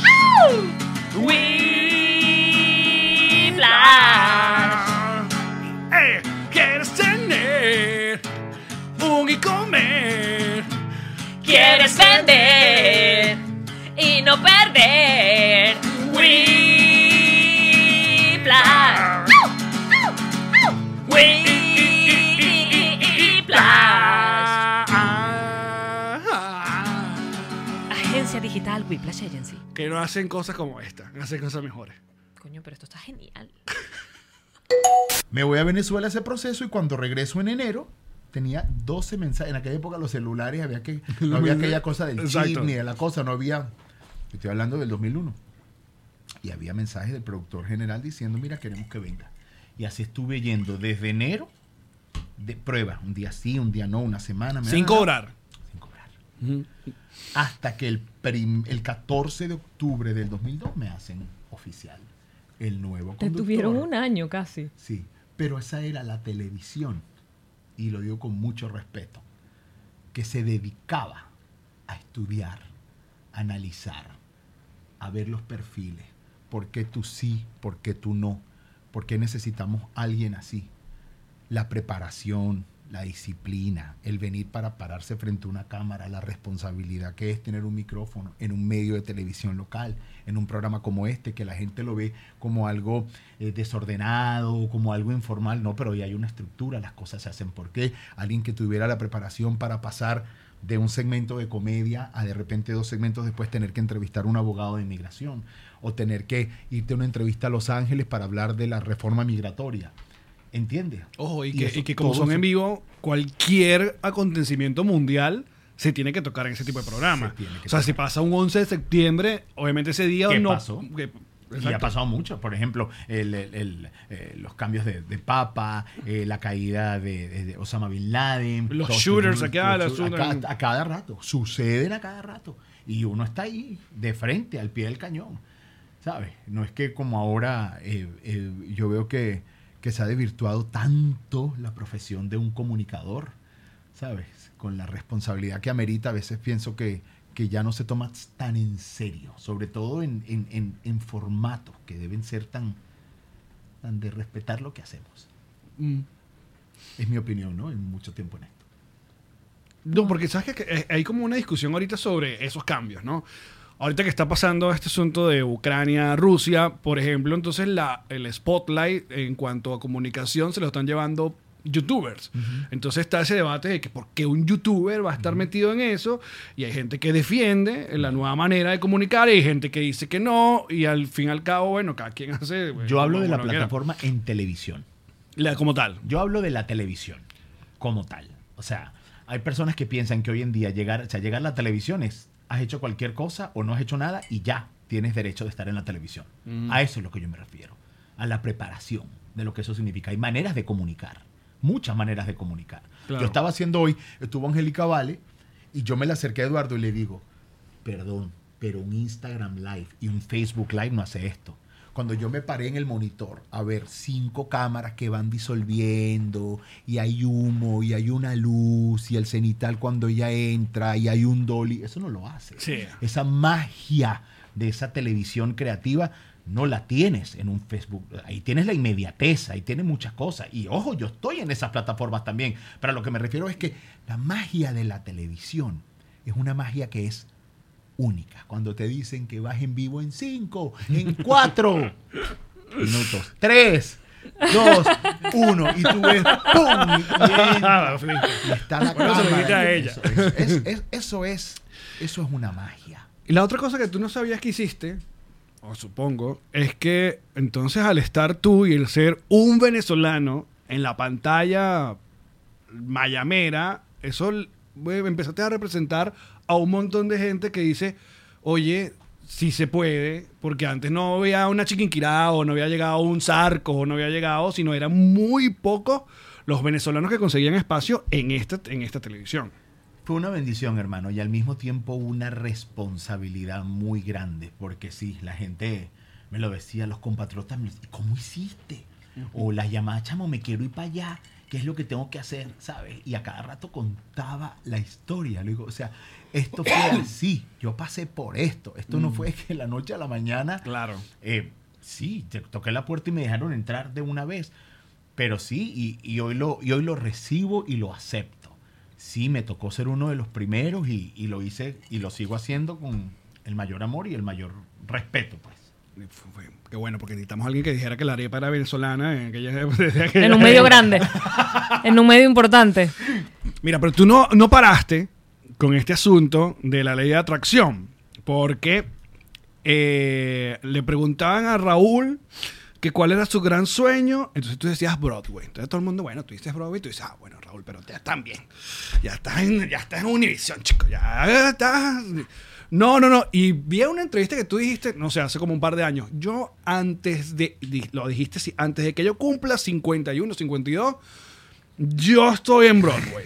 Whiplash. ¿Quieres tener un e-commerce? Quieres vender y no perder. Whiplash. Whiplash. Agencia digital Whiplash Agency. Que no hacen cosas como esta, hacen cosas mejores. Coño, pero esto está genial. Me voy a Venezuela a ese proceso y cuando regreso en enero tenía 12 mensajes. En aquella época los celulares no había aquella cosa del chip Exacto. ni de la cosa, no había. Estoy hablando del 2001. Y había mensajes del productor general diciendo, mira, queremos que venga. Y así estuve yendo desde enero de prueba. Un día sí, un día no, una semana. Sin cobrar. Sin cobrar. Hasta que el 14 de octubre del 2002 me hacen oficial el nuevo Te conductor. tuvieron un año casi. Sí, pero esa era la televisión, y lo digo con mucho respeto, que se dedicaba a estudiar, a analizar, a ver los perfiles. ¿Por qué tú sí? ¿Por qué tú no? ¿Por qué necesitamos a alguien así? La preparación, la disciplina, el venir para pararse frente a una cámara, la responsabilidad que es tener un micrófono en un medio de televisión local, en un programa como este, que la gente lo ve como algo desordenado, como algo informal. No, pero hoy hay una estructura, las cosas se hacen. ¿Por qué? Alguien que tuviera la preparación para pasar de un segmento de comedia a de repente 2 segmentos después tener que entrevistar a un abogado de inmigración o tener que irte a una entrevista a Los Ángeles para hablar de la reforma migratoria. ¿Entiendes? Ojo, y eso que como todo son en vivo, cualquier acontecimiento mundial se tiene que tocar en ese tipo de programa. Se tiene que O sea, si pasa un 11 de septiembre, obviamente ese día ¿Qué no... pasó? Y ha Exacto. pasado mucho. Por ejemplo, los cambios de Papa, la caída de Osama Bin Laden. Los todos shooters los acá, shooters, los shooters. a cada rato. Suceden a cada rato. Y uno está ahí, de frente, al pie del cañón. ¿Sabes? No es que como ahora yo veo que se ha desvirtuado tanto la profesión de un comunicador, ¿sabes? Con la responsabilidad que amerita, a veces pienso que ya no se toma tan en serio, sobre todo en formatos que deben ser tan de respetar lo que hacemos. Mm. Es mi opinión, ¿no? En mucho tiempo en esto. No, porque sabes que hay como una discusión ahorita sobre esos cambios, ¿no? Ahorita que está pasando este asunto de Ucrania, Rusia, por ejemplo, entonces el spotlight en cuanto a comunicación se lo están llevando youtubers. Entonces está ese debate de que por qué un youtuber va a estar metido en eso, y hay gente que defiende la nueva manera de comunicar y hay gente que dice que no, y al fin y al cabo, bueno, cada quien hace... Yo hablo de la como lo quiera. plataforma en televisión. Como tal. Yo hablo de la televisión como tal. O sea, hay personas que piensan que hoy en día llegar a la televisión es, has hecho cualquier cosa o no has hecho nada y ya tienes derecho de estar en la televisión. A eso es lo que yo me refiero. A la preparación de lo que eso significa. Hay maneras de comunicar. Muchas maneras de comunicar. Claro. Yo estaba haciendo hoy, estuvo Angélica Vale y yo me le acerqué a Eduardo y le digo, perdón, pero un Instagram Live y un Facebook Live no hace esto. cuando yo me paré en el monitor a ver 5 cámaras que van disolviendo, y hay humo, y hay una luz, y el cenital cuando ella entra, y hay un dolly, eso no lo hace. Sí. Esa magia de esa televisión creativa no la tienes en un Facebook. Ahí tienes la inmediatez, ahí tienes muchas cosas. Y ojo, yo estoy en esas plataformas también. Pero a lo que me refiero es que la magia de la televisión es una magia que es única. Cuando te dicen que vas en vivo en 5, en 4 minutos, 3, 2, 1, y tú ves ¡pum! Y está la Bueno, se lo grita cámara. a ella. Eso es una magia. Y la otra cosa que tú no sabías que hiciste, o supongo, es que entonces al estar tú y el ser un venezolano en la pantalla mayamera, eso empezaste a representar a un montón de gente que dice, oye, sí se puede, porque antes no había una Chiquinquirá, o no había llegado un Zarco, o no había llegado, sino eran muy pocos los venezolanos que conseguían espacio en esta televisión. Fue una bendición, hermano, y al mismo tiempo una responsabilidad muy grande, porque sí, la gente me lo decía, los compatriotas me decían, ¿cómo hiciste? O las llamadas, chamo, me quiero ir para allá, ¿qué es lo que tengo que hacer? ¿Sabes? Y a cada rato contaba la historia. Le digo, o sea, esto fue así, yo pasé por esto no fue que la noche a la mañana. Claro. Sí, toqué la puerta y me dejaron entrar de una vez, pero sí, y hoy lo recibo y lo acepto. Sí, me tocó ser uno de los primeros y lo hice y lo sigo haciendo con el mayor amor y el mayor respeto, pues. Qué bueno, porque necesitamos a alguien que dijera que la arepa era venezolana en En un medio grande. En un medio importante. Mira, pero tú no paraste con este asunto de la ley de atracción, porque le preguntaban a Raúl que cuál era su gran sueño, entonces tú decías Broadway. Entonces todo el mundo, bueno, tú dices Broadway, tú dices, bueno, Raúl, pero ya están bien. Ya estás en Univision, chico. Ya estás... No. Y vi una entrevista que tú dijiste, no sé, hace como un par de años. Yo lo dijiste, sí, antes de que yo cumpla 51, 52, yo estoy en Broadway.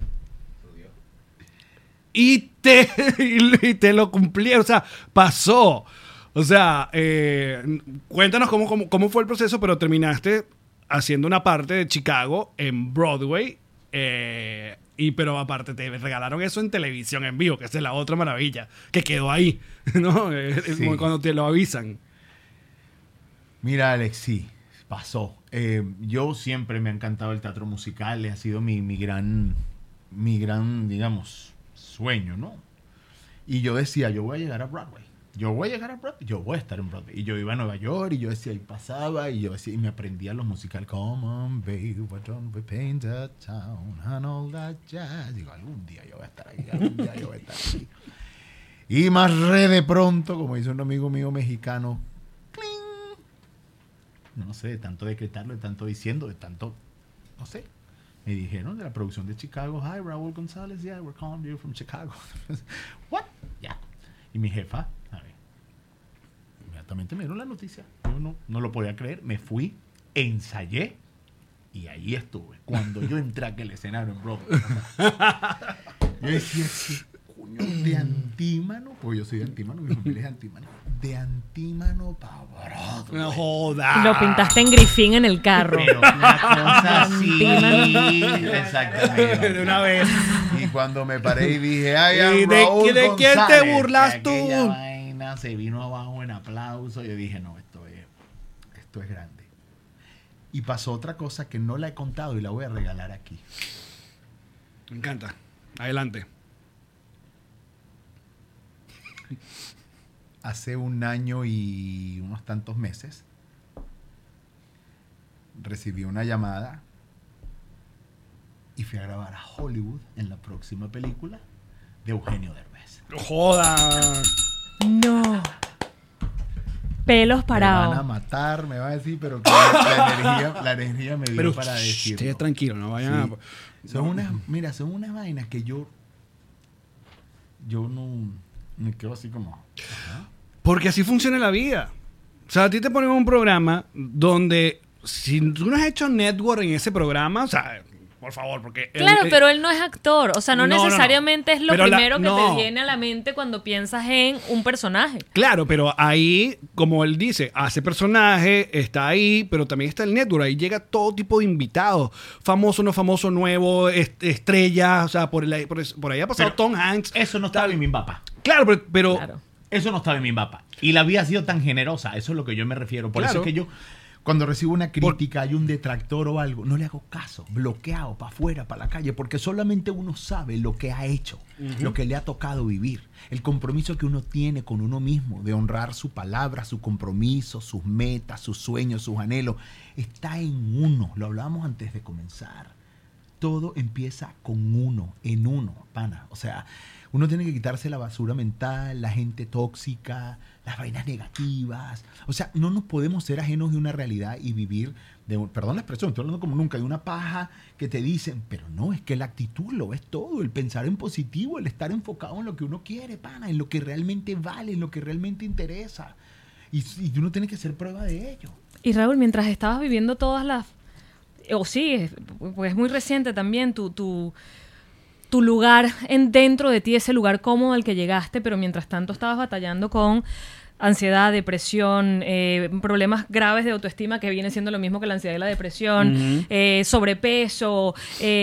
Y te lo cumplí, o sea, pasó. O sea, cuéntanos cómo fue el proceso, pero terminaste haciendo una parte de Chicago en Broadway, pero aparte te regalaron eso en televisión en vivo, que esa es la otra maravilla, que quedó ahí, ¿no? Sí. Cuando te lo avisan. Mira, Alex, sí, pasó. Yo siempre me ha encantado el teatro musical, ha sido mi gran, digamos, sueño, ¿no? Y yo decía, yo voy a llegar a Broadway. Yo voy a estar en Broadway. Y yo iba a Nueva York y yo decía, y pasaba, y yo decía, y me aprendía los musicales. Come on, baby, why don't we paint the town and all that jazz. Digo, algún día yo voy a estar aquí, Y más de pronto, como dice un amigo mío mexicano, ¡cling! No sé, de tanto decretarlo, de tanto diciendo, de tanto, no sé. Me dijeron de la producción de Chicago, hi, Raúl González, yeah, we're calling you from Chicago. What? Yeah. Y mi jefa, a ver, inmediatamente me dieron la noticia. Yo no lo podía creer. Me fui, ensayé y ahí estuve. Cuando yo entré a aquel escenario en Broadway, yo decía, ¿qué coño de antímano? Porque yo soy de antímano, mi familia es de antímano. De antímano para Broadway. No joda. Y lo pintaste en grifín en el carro. Pero una cosa así. Exactamente. De una vez. Y cuando me paré y dije, ay, ¿Y de quién te burlas tú? Aquella vaina se vino abajo en aplauso. Yo dije, no, esto es grande. Y pasó otra cosa que no la he contado y la voy a regalar aquí. Me encanta. Adelante. Hace 1 año y unos tantos meses recibí una llamada y fui a grabar a Hollywood en la próxima película de Eugenio Derbez. ¡No joda! No. Pelos Me parados. van a matar, me va a decir, pero que la energía me dio Pero para decirlo. esté tranquilo, no vayan Sí. Son unas vainas que yo no me quedo así como... Ajá. Porque así funciona la vida. O sea, a ti te ponen un programa donde si tú no has hecho network en ese programa, o sea, por favor, porque... Claro, pero él no es actor. O sea, no No, no, no. necesariamente es lo Pero primero que no. te viene a la mente cuando piensas en un personaje. Claro, pero ahí, como él dice, hace personaje, está ahí, pero también está el network. Ahí llega todo tipo de invitados. Famoso, no famoso, nuevo, estrellas. O sea, por ahí ha pasado Pero Tom Hanks. Eso no estaba en mi papá. Claro, pero Claro. Eso no estaba en mi mapa. Y la vida ha sido tan generosa. Eso es lo que yo me refiero. Por Claro. eso es que yo, cuando recibo una crítica, hay un detractor o algo, no le hago caso. Bloqueado para afuera, para la calle. Porque solamente uno sabe lo que ha hecho, lo que le ha tocado vivir. El compromiso que uno tiene con uno mismo de honrar su palabra, su compromiso, sus metas, sus sueños, sus anhelos. Está en uno. Lo hablábamos antes de comenzar. Todo empieza con uno, en uno, pana. O sea, uno tiene que quitarse la basura mental, la gente tóxica, las vainas negativas. O sea, no nos podemos ser ajenos de una realidad y vivir perdón la expresión, estoy hablando como nunca, de una paja que te dicen, pero no, es que la actitud lo es todo, el pensar en positivo, el estar enfocado en lo que uno quiere, pana, en lo que realmente vale, en lo que realmente interesa. Y uno tiene que ser prueba de ello. Y Raúl, mientras estabas viviendo todas las... pues es muy reciente también tu lugar dentro de ti, ese lugar cómodo al que llegaste, pero mientras tanto estabas batallando con ansiedad, depresión, problemas graves de autoestima que viene siendo lo mismo que la ansiedad y la depresión, sobrepeso,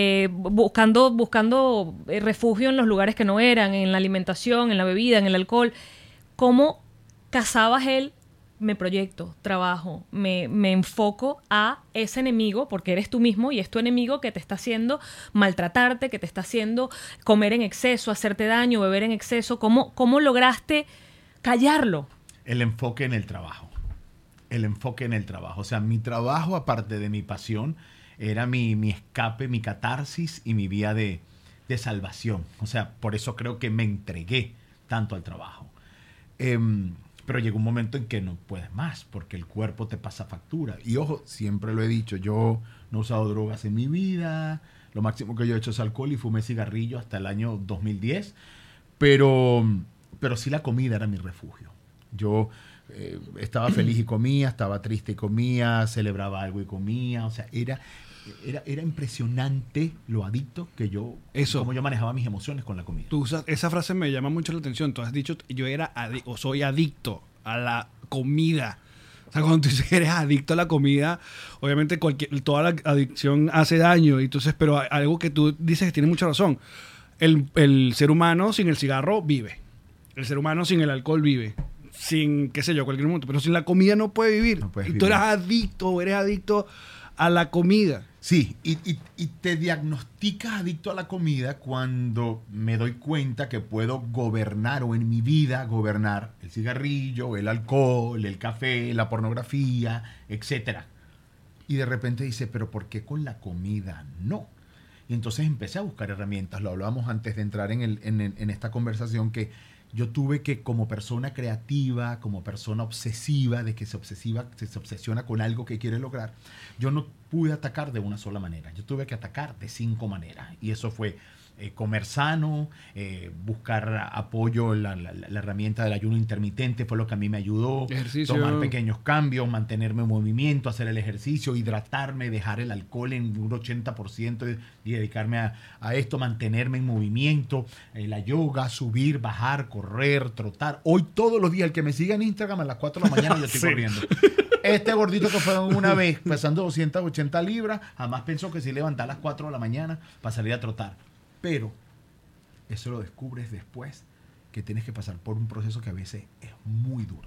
buscando refugio en los lugares que no eran, en la alimentación, en la bebida, en el alcohol. ¿Cómo cazabas me proyecto, trabajo, me enfoco a ese enemigo, porque eres tú mismo y es tu enemigo que te está haciendo maltratarte, que te está haciendo comer en exceso, hacerte daño, beber en exceso? ¿Cómo lograste callarlo? El enfoque en el trabajo. El enfoque en el trabajo. O sea, mi trabajo, aparte de mi pasión, era mi escape, mi catarsis y mi vía de salvación. O sea, por eso creo que me entregué tanto al trabajo. Pero llegó un momento en que no puedes más, porque el cuerpo te pasa factura. Y ojo, siempre lo he dicho, yo no he usado drogas en mi vida, lo máximo que yo he hecho es alcohol y fumé cigarrillo hasta el año 2010, pero sí la comida era mi refugio. Yo estaba feliz y comía, estaba triste y comía, celebraba algo y comía, o sea, era impresionante lo adicto que yo, cómo yo manejaba mis emociones con la comida. Esa frase me llama mucho la atención. Tú has dicho, yo soy adicto a la comida. O sea, cuando tú dices que eres adicto a la comida, obviamente toda la adicción hace daño. Entonces, pero algo que tú dices que tiene mucha razón. El ser humano sin el cigarro vive. El ser humano sin el alcohol vive. Sin, qué sé yo, cualquier momento. Pero sin la comida no puede vivir. No puedes y vivir. tú eres adicto a la comida. Sí, y te diagnosticas adicto a la comida cuando me doy cuenta que puedo gobernar, o en mi vida gobernar, el cigarrillo, el alcohol, el café, la pornografía, etcétera. Y de repente dice, pero ¿por qué con la comida no? Y entonces empecé a buscar herramientas. Lo hablábamos antes de entrar en esta conversación, que yo tuve que, como persona creativa, como persona obsesiva, de que se obsesiona con algo que quiere lograr, yo no pude atacar de una sola manera. Yo tuve que atacar de 5 maneras. Y eso fue comer sano, buscar apoyo, la herramienta del ayuno intermitente fue lo que a mí me ayudó. Ejercicio. Tomar pequeños cambios, mantenerme en movimiento, hacer el ejercicio, hidratarme, dejar el alcohol en un 80% y dedicarme a esto, mantenerme en movimiento, la yoga, subir, bajar, correr, trotar. Hoy todos los días, el que me siga en Instagram a las 4 de la mañana yo estoy Sí. corriendo. Este gordito que fue una vez pesando 280 libras, jamás pensó que se levantar a las 4 de la mañana para salir a trotar. Pero eso lo descubres después, que tienes que pasar por un proceso que a veces es muy duro.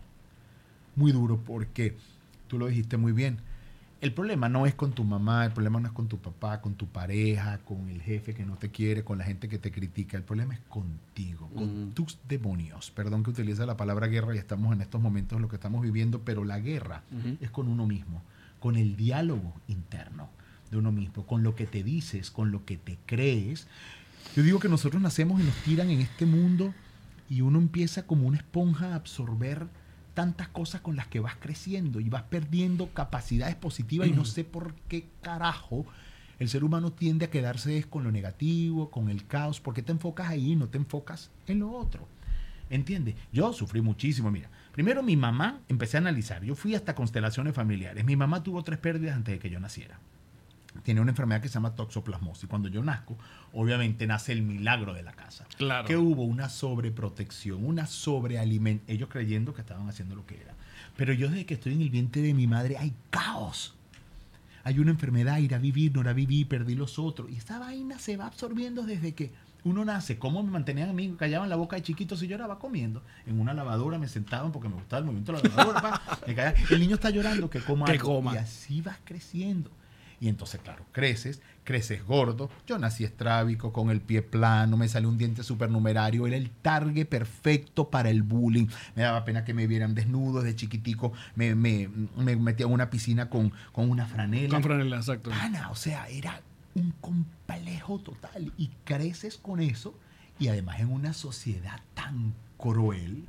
Muy duro, porque tú lo dijiste muy bien. El problema no es con tu mamá, el problema no es con tu papá, con tu pareja, con el jefe que no te quiere, con la gente que te critica. El problema es contigo, con tus demonios. Perdón que utilice la palabra guerra y estamos en estos momentos en lo que estamos viviendo, pero la guerra es con uno mismo, con el diálogo interno de uno mismo, con lo que te dices, con lo que te crees. Yo digo que nosotros nacemos y nos tiran en este mundo y uno empieza como una esponja a absorber tantas cosas con las que vas creciendo y vas perdiendo capacidades positivas, y no sé por qué carajo el ser humano tiende a quedarse con lo negativo, con el caos. ¿Por qué te enfocas ahí y no te enfocas en lo otro? ¿Entiendes? Yo sufrí muchísimo. Mira, primero mi mamá, empecé a analizar. Yo fui hasta constelaciones familiares. Mi mamá tuvo 3 pérdidas antes de que yo naciera. tiene una enfermedad que se llama toxoplasmosis. Cuando yo nazco, obviamente nace el milagro de la casa. Claro. Que hubo una sobreprotección, una sobrealimentación, ellos creyendo que estaban haciendo lo que era. Pero yo desde que estoy en el vientre de mi madre hay caos. Hay una enfermedad, ir a vivir, no ir a vivir, perdí los otros. Y esta vaina se va absorbiendo desde que uno nace. ¿Cómo me mantenían a mí? Callaban la boca de chiquito si lloraba comiendo. En una lavadora me sentaban porque me gustaba el movimiento de la lavadora. Me callaban. El niño está llorando, que coma Que algo. coma. Y así vas creciendo. Y entonces, claro, creces gordo. Yo nací estrábico, con el pie plano, me salió un diente supernumerario. Era el target perfecto para el bullying. Me daba pena que me vieran desnudo desde chiquitico. Me metía en una piscina con una franela. Con franela, exacto. Pana, o sea, era un complejo total. Y creces con eso. Y además en una sociedad tan cruel.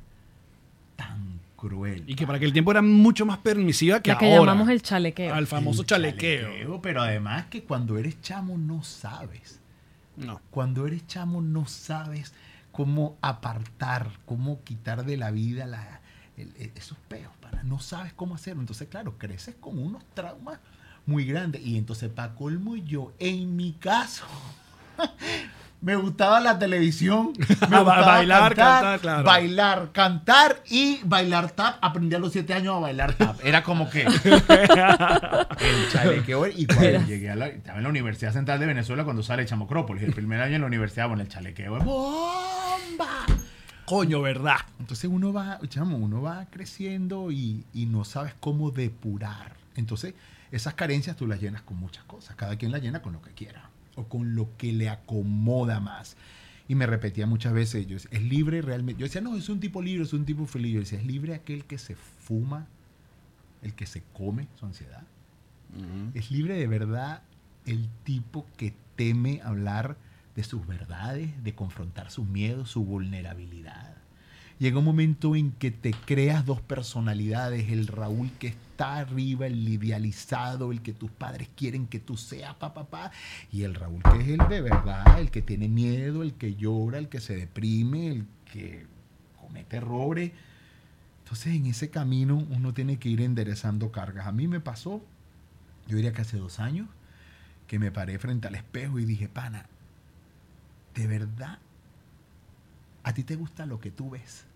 Y que para aquel tiempo era mucho más permisiva que La que ahora. llamamos el chalequeo. Al famoso El chalequeo. Pero además que cuando eres chamo no sabes. No. Cuando eres chamo no sabes cómo apartar, cómo quitar de la vida esos peos, pana. No sabes cómo hacerlo. Entonces, claro, creces con unos traumas muy grandes. Y entonces, para colmo, yo, en mi caso, me gustaba la televisión. Me gustaba Bailar, cantar, claro. Bailar, cantar y bailar tap. Aprendí a los 7 años a bailar tap. Era como que el chalequeo. Y cuando llegué estaba en la Universidad Central de Venezuela cuando sale Chamocrópolis. El primer año en la universidad, bueno, el chalequeo es ¡bomba! Coño, ¿verdad? Entonces uno va creciendo y no sabes cómo depurar. Entonces esas carencias tú las llenas con muchas cosas. Cada quien las llena con lo que quiera o con lo que le acomoda más. Y me repetía muchas veces, yo decía, es libre realmente. Yo decía, no, es un tipo libre, es un tipo feliz. Yo decía, es libre aquel que se fuma, el que se come su ansiedad. Es libre de verdad el tipo que teme hablar de sus verdades, de confrontar sus miedos, su vulnerabilidad. Llega un momento en que te creas dos personalidades, el Raúl que está arriba, el idealizado, el que tus padres quieren que tú seas, y el Raúl que es el de verdad, el que tiene miedo, el que llora, el que se deprime, el que comete errores. Entonces, en ese camino uno tiene que ir enderezando cargas. A mí me pasó, yo diría que hace 2 años, que me paré frente al espejo y dije, pana, ¿de verdad a ti te gusta lo que tú ves?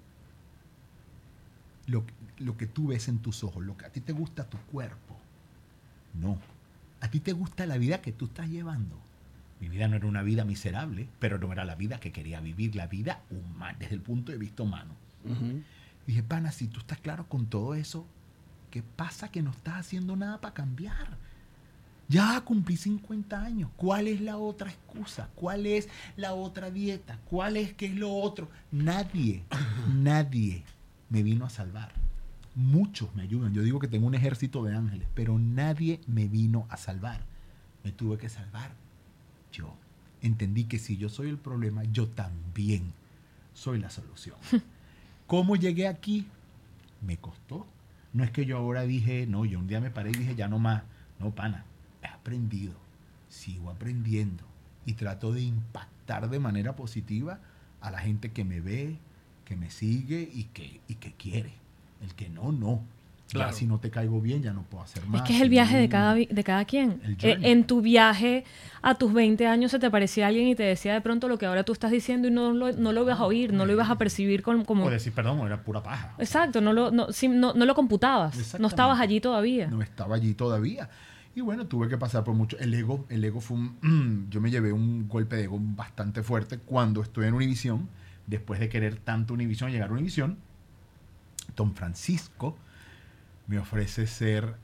Lo que tú ves en tus ojos, lo que a ti te gusta tu cuerpo. No. A ti te gusta la vida que tú estás llevando. Mi vida no era una vida miserable, pero no era la vida que quería vivir, la vida humana, desde el punto de vista humano. Dije, pana, si tú estás claro con todo eso, ¿qué pasa que no estás haciendo nada para cambiar? Ya cumplí 50 años. ¿Cuál es la otra excusa? ¿Cuál es la otra dieta? ¿Qué es lo otro? Nadie me vino a salvar. Muchos me ayudan. Yo digo que tengo un ejército de ángeles, pero nadie me vino a salvar. Me tuve que salvar yo. Entendí que si yo soy el problema, yo también soy la solución. ¿Cómo llegué aquí? Me costó. No es que yo ahora dije, no, yo un día me paré y dije, ya no más. No, pana. He aprendido, sigo aprendiendo y trato de impactar de manera positiva a la gente que me ve, que me sigue y que quiere. El que no. Claro. Ya si no te caigo bien, ya no puedo hacer más. Es que es el viaje de cada quien. En tu viaje a tus 20 años se te aparecía alguien y te decía de pronto lo que ahora tú estás diciendo y no lo ibas a oír, no lo ibas a percibir como... O decir, perdón, era pura paja. Exacto, no lo computabas, no estabas allí todavía. No estaba allí todavía. Y bueno, tuve que pasar por mucho. El ego fue yo me llevé un golpe de ego bastante fuerte cuando estuve en Univisión. Después de querer tanto Univisión, llegar a Univisión, Don Francisco me ofrece ser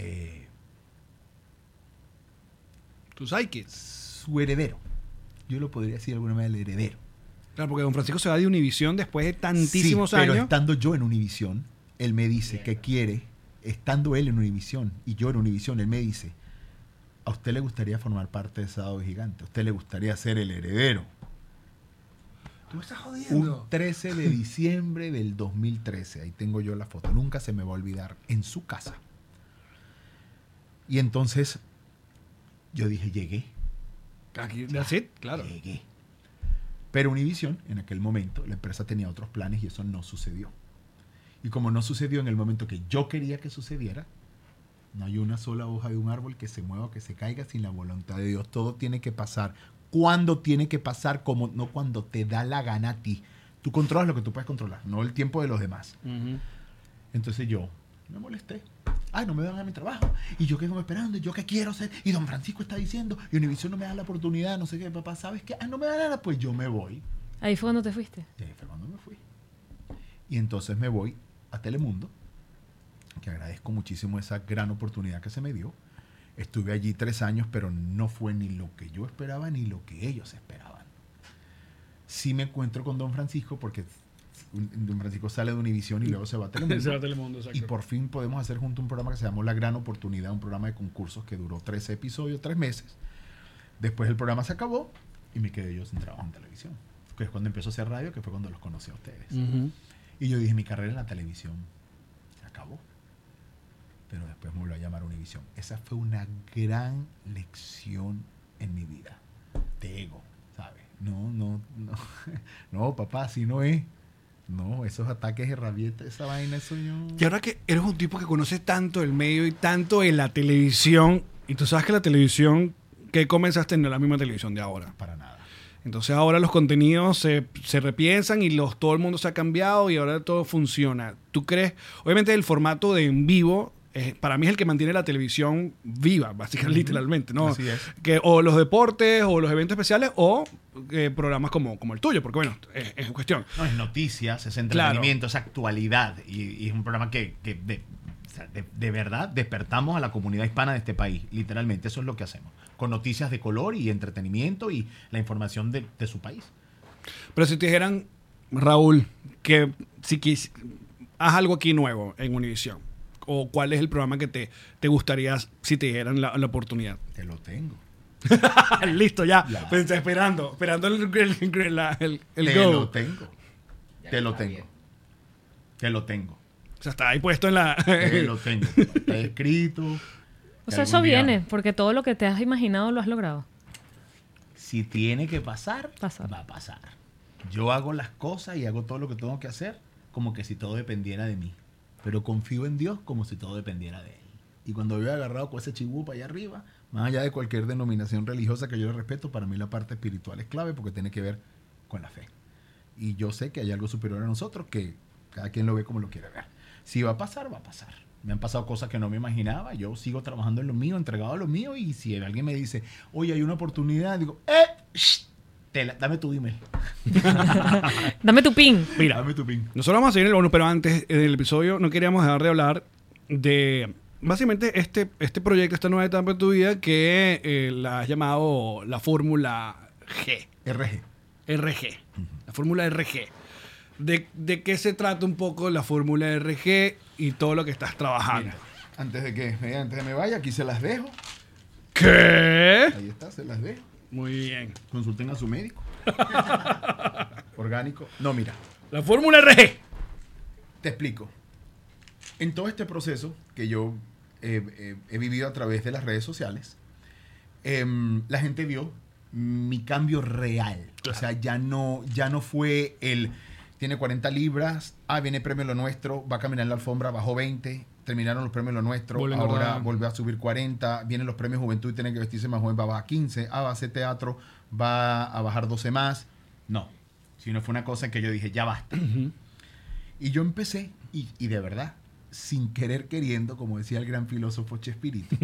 ¿Tu psyche? su heredero. Yo lo podría decir de alguna manera, el heredero. Claro, porque Don Francisco se va de Univisión después de tantísimos años. Pero estando yo en Univisión, él me dice que quiere, estando él en Univisión y yo en Univisión, él me dice, ¿a usted le gustaría formar parte de Sábado Gigante? ¿A usted le gustaría ser el heredero? ¿Tú me estás jodiendo? Un 13 de diciembre del 2013. Ahí tengo yo la foto. Nunca se me va a olvidar. En su casa. Y entonces yo dije, llegué. Aquí, that's it, claro. Llegué. Pero Univisión, en aquel momento, la empresa tenía otros planes y eso no sucedió. Y como no sucedió en el momento que yo quería que sucediera, No hay una sola hoja de un árbol que se mueva o que se caiga sin la voluntad de Dios. Todo tiene que pasar. ¿Cuándo tiene que pasar? Como, no cuando te da la gana a ti. Tú controlas lo que tú puedes controlar, no el tiempo de los demás. Entonces yo me molesté. Ay, no me dan a mi trabajo. Y yo quedo esperando. ¿Y yo qué quiero hacer? Y don Francisco está diciendo. Y Univision no me da la oportunidad. No sé qué, papá. ¿Sabes qué? Ah, no me da nada. Pues yo me voy. Ahí fue cuando te fuiste. Y ahí fue cuando me fui. Y entonces me voy a Telemundo, que agradezco muchísimo esa gran oportunidad que se me dio. Estuve allí 3 años, pero no fue ni lo que yo esperaba ni lo que ellos esperaban. Sí me encuentro con don Francisco, porque don Francisco sale de Univision y luego se va a Telemundo. Se va a Telemundo, exacto. Y por fin podemos hacer junto un programa que se llamó La Gran Oportunidad, un programa de concursos que duró 13 episodios, 3 meses. Después el programa se acabó y me quedé yo sin trabajo en televisión. Que es cuando empezó a hacer radio, que fue cuando los conocí a ustedes. Y yo dije, mi carrera en la televisión se acabó. Pero después me volvió a llamar Univision. Esa fue una gran lección en mi vida. De ego, ¿sabes? No, papá, así no es. No, esos ataques de rabieta, esa vaina, eso yo... Y ahora que eres un tipo que conoce tanto el medio y tanto en la televisión, y tú sabes que la televisión que comenzaste no es la misma televisión de ahora. Para nada. Entonces ahora los contenidos se repiensan y todo el mundo se ha cambiado y ahora todo funciona. ¿Tú crees? Obviamente el formato de en vivo para mí es el que mantiene la televisión viva, básicamente, literalmente, ¿no? Así es. O los deportes o los eventos especiales o programas como el tuyo, porque bueno, es cuestión. No, es noticias, es entretenimiento, es actualidad y es un programa que de verdad despertamos a la comunidad hispana de este país, literalmente, eso es lo que hacemos, con noticias de color y entretenimiento y la información de su país. Pero si te dijeran, Raúl, que haz algo aquí nuevo en Univision, o cuál es el programa que te gustaría si te dieran la oportunidad. Te lo tengo. Listo, ya. Pensé esperando el Te go. lo tengo. Te lo tengo. Te lo tengo. O sea, está ahí puesto en la... Te lo tengo. Está escrito. O sea, eso viene, porque todo lo que te has imaginado lo has logrado. Si tiene que pasar, Pasar. va a pasar. Yo hago las cosas y hago todo lo que tengo que hacer como que si todo dependiera de mí. Pero confío en Dios como si todo dependiera de Él. Y cuando yo he agarrado con ese chibupa allá arriba, más allá de cualquier denominación religiosa que yo le respeto, para mí la parte espiritual es clave porque tiene que ver con la fe. Y yo sé que hay algo superior a nosotros que cada quien lo ve como lo quiere ver. Si va a pasar, va a pasar. Me han pasado cosas que no me imaginaba. Yo sigo trabajando en lo mío, entregado a lo mío. Y si alguien me dice, oye, hay una oportunidad, digo, dame tu email. Dame tu pin. Mira, Dame tu pin. nosotros vamos a seguir el bonus, pero antes del episodio no queríamos dejar de hablar de básicamente este proyecto, esta nueva etapa de tu vida que la has llamado la Fórmula G. RG. La Fórmula RG. ¿De qué se trata un poco la Fórmula RG y todo lo que estás trabajando? Mira, antes de que me vaya, aquí se las dejo. ¿Qué? Ahí está, se las dejo. Muy bien. Consulten a su médico. Orgánico. No, mira, La Fórmula RG. te explico. En todo este proceso que yo he vivido a través de las redes sociales, la gente vio mi cambio real. Claro. O sea, ya no fue tiene 40 libras, viene premio Lo Nuestro, va a caminar en la alfombra, bajó 20, terminaron los premios Lo Nuestro, ahora volvió a subir 40, vienen los premios Juventud y tiene que vestirse más joven, va a bajar 15, va a hacer teatro, va a bajar 12 más. No, sino fue una cosa en que yo dije, ya basta. Y yo empecé, y de verdad, sin querer queriendo, como decía el gran filósofo Chespirito,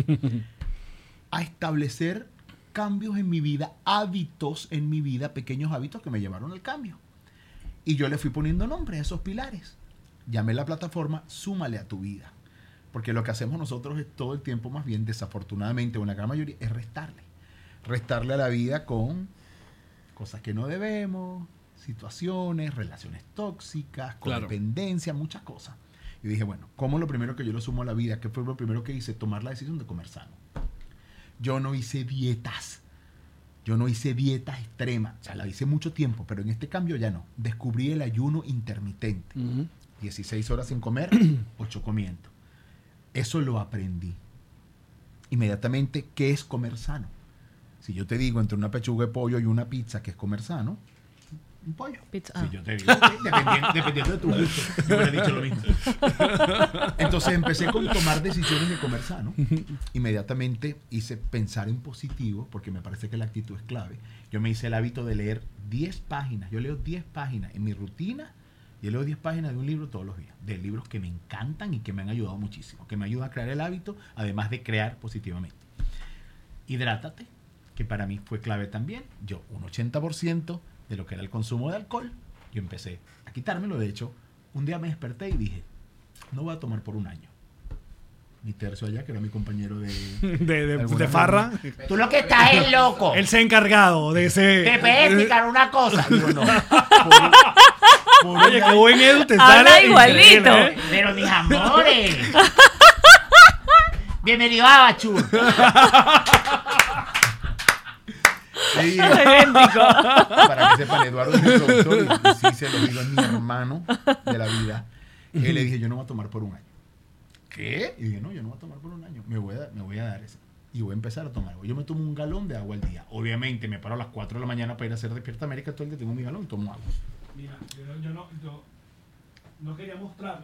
a establecer cambios en mi vida, hábitos en mi vida, pequeños hábitos que me llevaron al cambio. Y yo le fui poniendo nombre a esos pilares. Llamé la plataforma Súmale a tu vida. Porque lo que hacemos nosotros es todo el tiempo, más bien, desafortunadamente, o en la gran mayoría, es restarle. Restarle a la vida con cosas que no debemos, situaciones, relaciones tóxicas, codependencia, muchas cosas. Y dije, bueno, ¿cómo lo primero que yo lo sumo a la vida? ¿Qué fue lo primero que hice? Tomar la decisión de comer sano. Yo no hice dietas. Yo no hice dietas extremas. O sea, la hice mucho tiempo, pero en este cambio ya no. Descubrí el ayuno intermitente. 16 horas sin comer, 8 comiendo. Eso lo aprendí. Inmediatamente, ¿qué es comer sano? Si yo te digo entre una pechuga de pollo y una pizza que es comer sano, Un pollo. Pizza. Sí, yo te digo, dependiendo de tu gusto. Yo me he dicho lo mismo. Entonces empecé con tomar decisiones de comer sano. Inmediatamente hice pensar en positivo, porque me parece que la actitud es clave. Yo me hice el hábito de leer 10 páginas. Yo leo 10 páginas en mi rutina. Yo leo 10 páginas de un libro todos los días. De libros que me encantan y que me han ayudado muchísimo. Que me ayudan a crear el hábito, además de crear positivamente. Hidrátate, que para mí fue clave también. Yo, un 80% de lo que era el consumo de alcohol, yo empecé a quitármelo. De hecho, un día me desperté y dije, no voy a tomar por un año. Mi tercio allá, que era mi compañero de farra. Tú lo que estás es loco. Él se ha encargado de ese... ¿Te puedes explicar una cosa? Digo, no. Oye, qué buen Edu te Habla sale igualito. increíble, ¿eh? Pero mis amores. Bienvenido a Abachur. Sí, Idéntico. para que sepan, Eduardo es mi productor y sí se lo digo, es mi hermano de la vida. Y le dije, yo no voy a tomar por un año. ¿Qué? Y dije, no, yo no voy a tomar por un año. Me voy a dar eso. Y voy a empezar a tomar agua. Yo me tomo un galón de agua al día. Obviamente me paro a las 4 de la mañana para ir a hacer Despierta América. Todo el día tengo mi galón y tomo agua. Mira, yo no quería mostrarlo,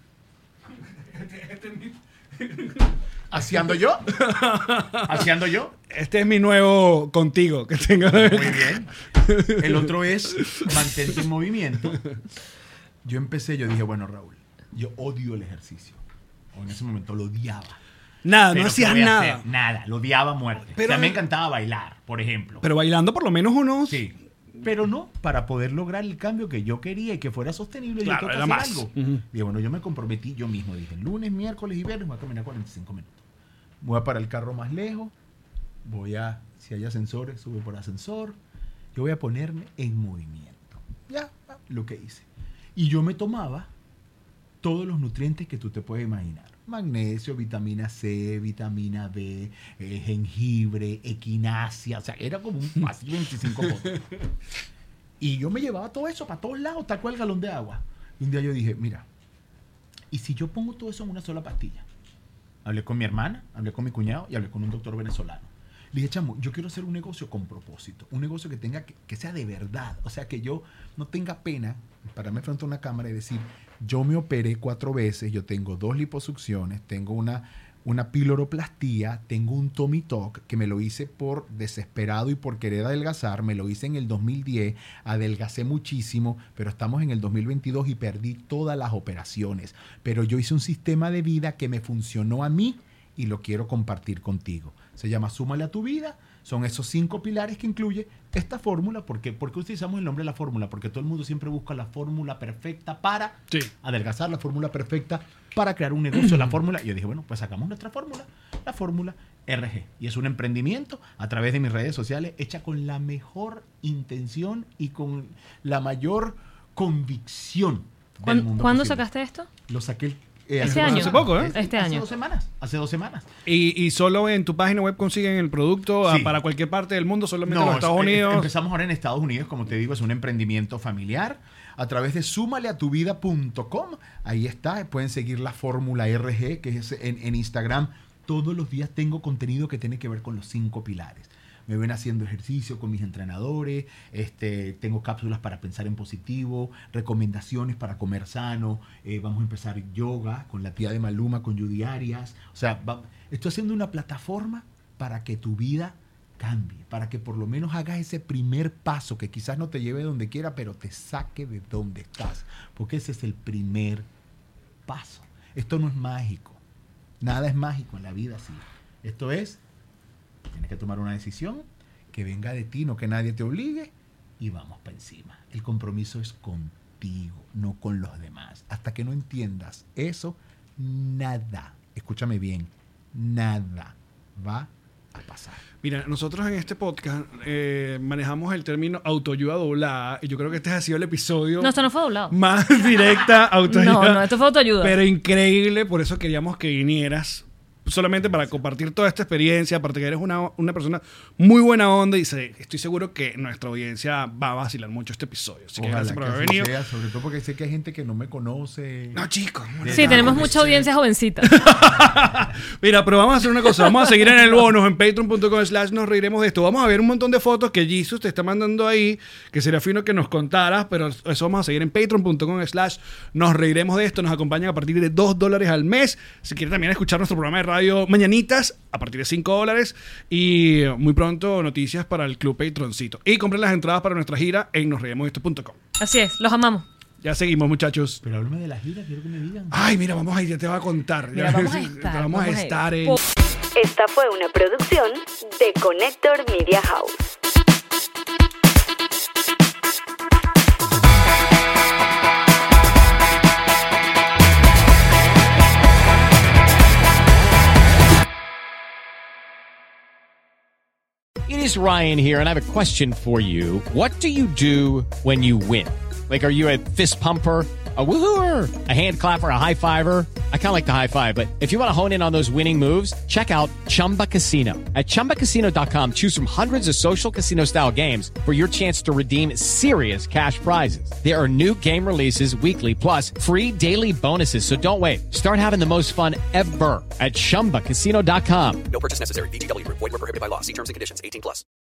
pero este es mi... ¿Haciendo yo? ¿Haciendo yo? Este es mi nuevo contigo que tengo. Muy bien. El otro es mantente en movimiento. Yo dije, bueno, Raúl, yo odio el ejercicio. O en ese momento lo odiaba. Nada, Pero no hacías ¿qué voy a nada. hacer? Nada, lo odiaba a muerte. Pero- O sea, me encantaba bailar, por ejemplo. Pero bailando por lo menos unos... Sí. Pero no, para poder lograr el cambio que yo quería y que fuera sostenible, Claro, yo era tengo que hacer más. algo. Ujú. Dije, bueno, yo me comprometí yo mismo. Dije, lunes, miércoles y viernes voy a caminar 45 minutos. Voy a parar el carro más lejos. Si hay ascensores, subo por ascensor. Yo voy a ponerme en movimiento. Ya, lo que hice. Y yo me tomaba todos los nutrientes que tú te puedes imaginar. Magnesio, vitamina C, vitamina B, jengibre, equinacia. O sea, era como un así 25 potes. Y yo me llevaba todo eso para todos lados, tal cual el galón de agua. Y un día yo dije, mira, ¿y si yo pongo todo eso en una sola pastilla? Hablé con mi hermana, hablé con mi cuñado y hablé con un doctor venezolano. Le dije, chamo, yo quiero hacer un negocio con propósito. Un negocio que tenga que sea de verdad. O sea, que yo no tenga pena pararme frente a una cámara y decir, yo me operé 4 veces, yo tengo 2 liposucciones, tengo una piloroplastía, tengo un tummy tuck que me lo hice por desesperado y por querer adelgazar. Me lo hice en el 2010, adelgacé muchísimo, pero estamos en el 2022 y perdí todas las operaciones. Pero yo hice un sistema de vida que me funcionó a mí y lo quiero compartir contigo. Se llama Súmale a tu vida. Son esos 5 pilares que incluye esta fórmula. ¿Por qué utilizamos el nombre de la fórmula? Porque todo el mundo siempre busca la fórmula perfecta para adelgazar, la fórmula perfecta para crear un negocio, la fórmula. Y yo dije, bueno, pues sacamos nuestra fórmula, la fórmula RG. Y es un emprendimiento a través de mis redes sociales hecha con la mejor intención y con la mayor convicción del mundo ¿Cuándo posible. sacaste esto? Lo saqué Este año. Hace poco, ¿eh? Este hace año. 2 semanas. Hace 2 semanas. Y solo en tu página web consiguen el producto Sí. para cualquier parte del mundo, solamente en los Estados es- Unidos. Empezamos ahora en Estados Unidos, como te digo, es un emprendimiento familiar a través de súmaleatuvida.com. Ahí está, pueden seguir la fórmula RG, que es en Instagram. Todos los días tengo contenido que tiene que ver con los 5 pilares. Me ven haciendo ejercicio con mis entrenadores, tengo cápsulas para pensar en positivo, recomendaciones para comer sano, vamos a empezar yoga con la tía de Maluma, con Judy Arias. O sea, estoy haciendo una plataforma para que tu vida cambie, para que por lo menos hagas ese primer paso que quizás no te lleve donde quiera, pero te saque de donde estás, porque ese es el primer paso. Esto no es mágico, nada es mágico en la vida así. Esto es, tienes que tomar una decisión que venga de ti, no que nadie te obligue, y vamos para encima. El compromiso es contigo, no con los demás. Hasta que no entiendas eso, nada, escúchame bien, nada va a pasar. Mira, nosotros en este podcast manejamos el término autoayuda doblada y yo creo que este ha sido el episodio No, esto no fue doblado. más directa autoayuda. No, esto fue autoayuda. Pero increíble, por eso queríamos que vinieras solamente para compartir toda esta experiencia, aparte que eres una persona muy buena onda y estoy seguro que nuestra audiencia va a vacilar mucho este episodio. Así que Ojalá gracias por que haber así venido. sea, sobre todo porque sé que hay gente que no me conoce. No, chicos. Sí, tenemos mucha audiencia jovencita. Mira, pero vamos a hacer una cosa. Vamos a seguir en el bonus en patreon.com/nos reiremos de esto. Vamos a ver un montón de fotos que Jesus te está mandando ahí, que sería fino que nos contaras, pero eso vamos a seguir en patreon.com/nos reiremos de esto. Nos acompañan a partir de $2 al mes. Si quieren también escuchar nuestro programa de radio Mañanitas, a partir de $5. Y muy pronto noticias para el Club Patroncito. Y compren las entradas para nuestra gira en nosreiremosesto.com. Así es, los amamos. Ya seguimos, muchachos. Pero háblame de la gira, quiero que me digan. Ay, mira, vamos a ir, ya te voy a contar. Mira, vamos a estar en... Esta fue una producción de Connector Media House. It is Ryan here, and I have a question for you. What do you do when you win? Like, are you a fist pumper, a woohooer, a hand clapper, a high fiver? I kind of like the high five, but if you want to hone in on those winning moves, check out Chumba Casino. At ChumbaCasino.com, choose from hundreds of social casino-style games for your chance to redeem serious cash prizes. There are new game releases weekly, plus free daily bonuses, so don't wait. Start having the most fun ever at ChumbaCasino.com. No purchase necessary. VGW Group. Void where prohibited by law. See terms and conditions. 18+.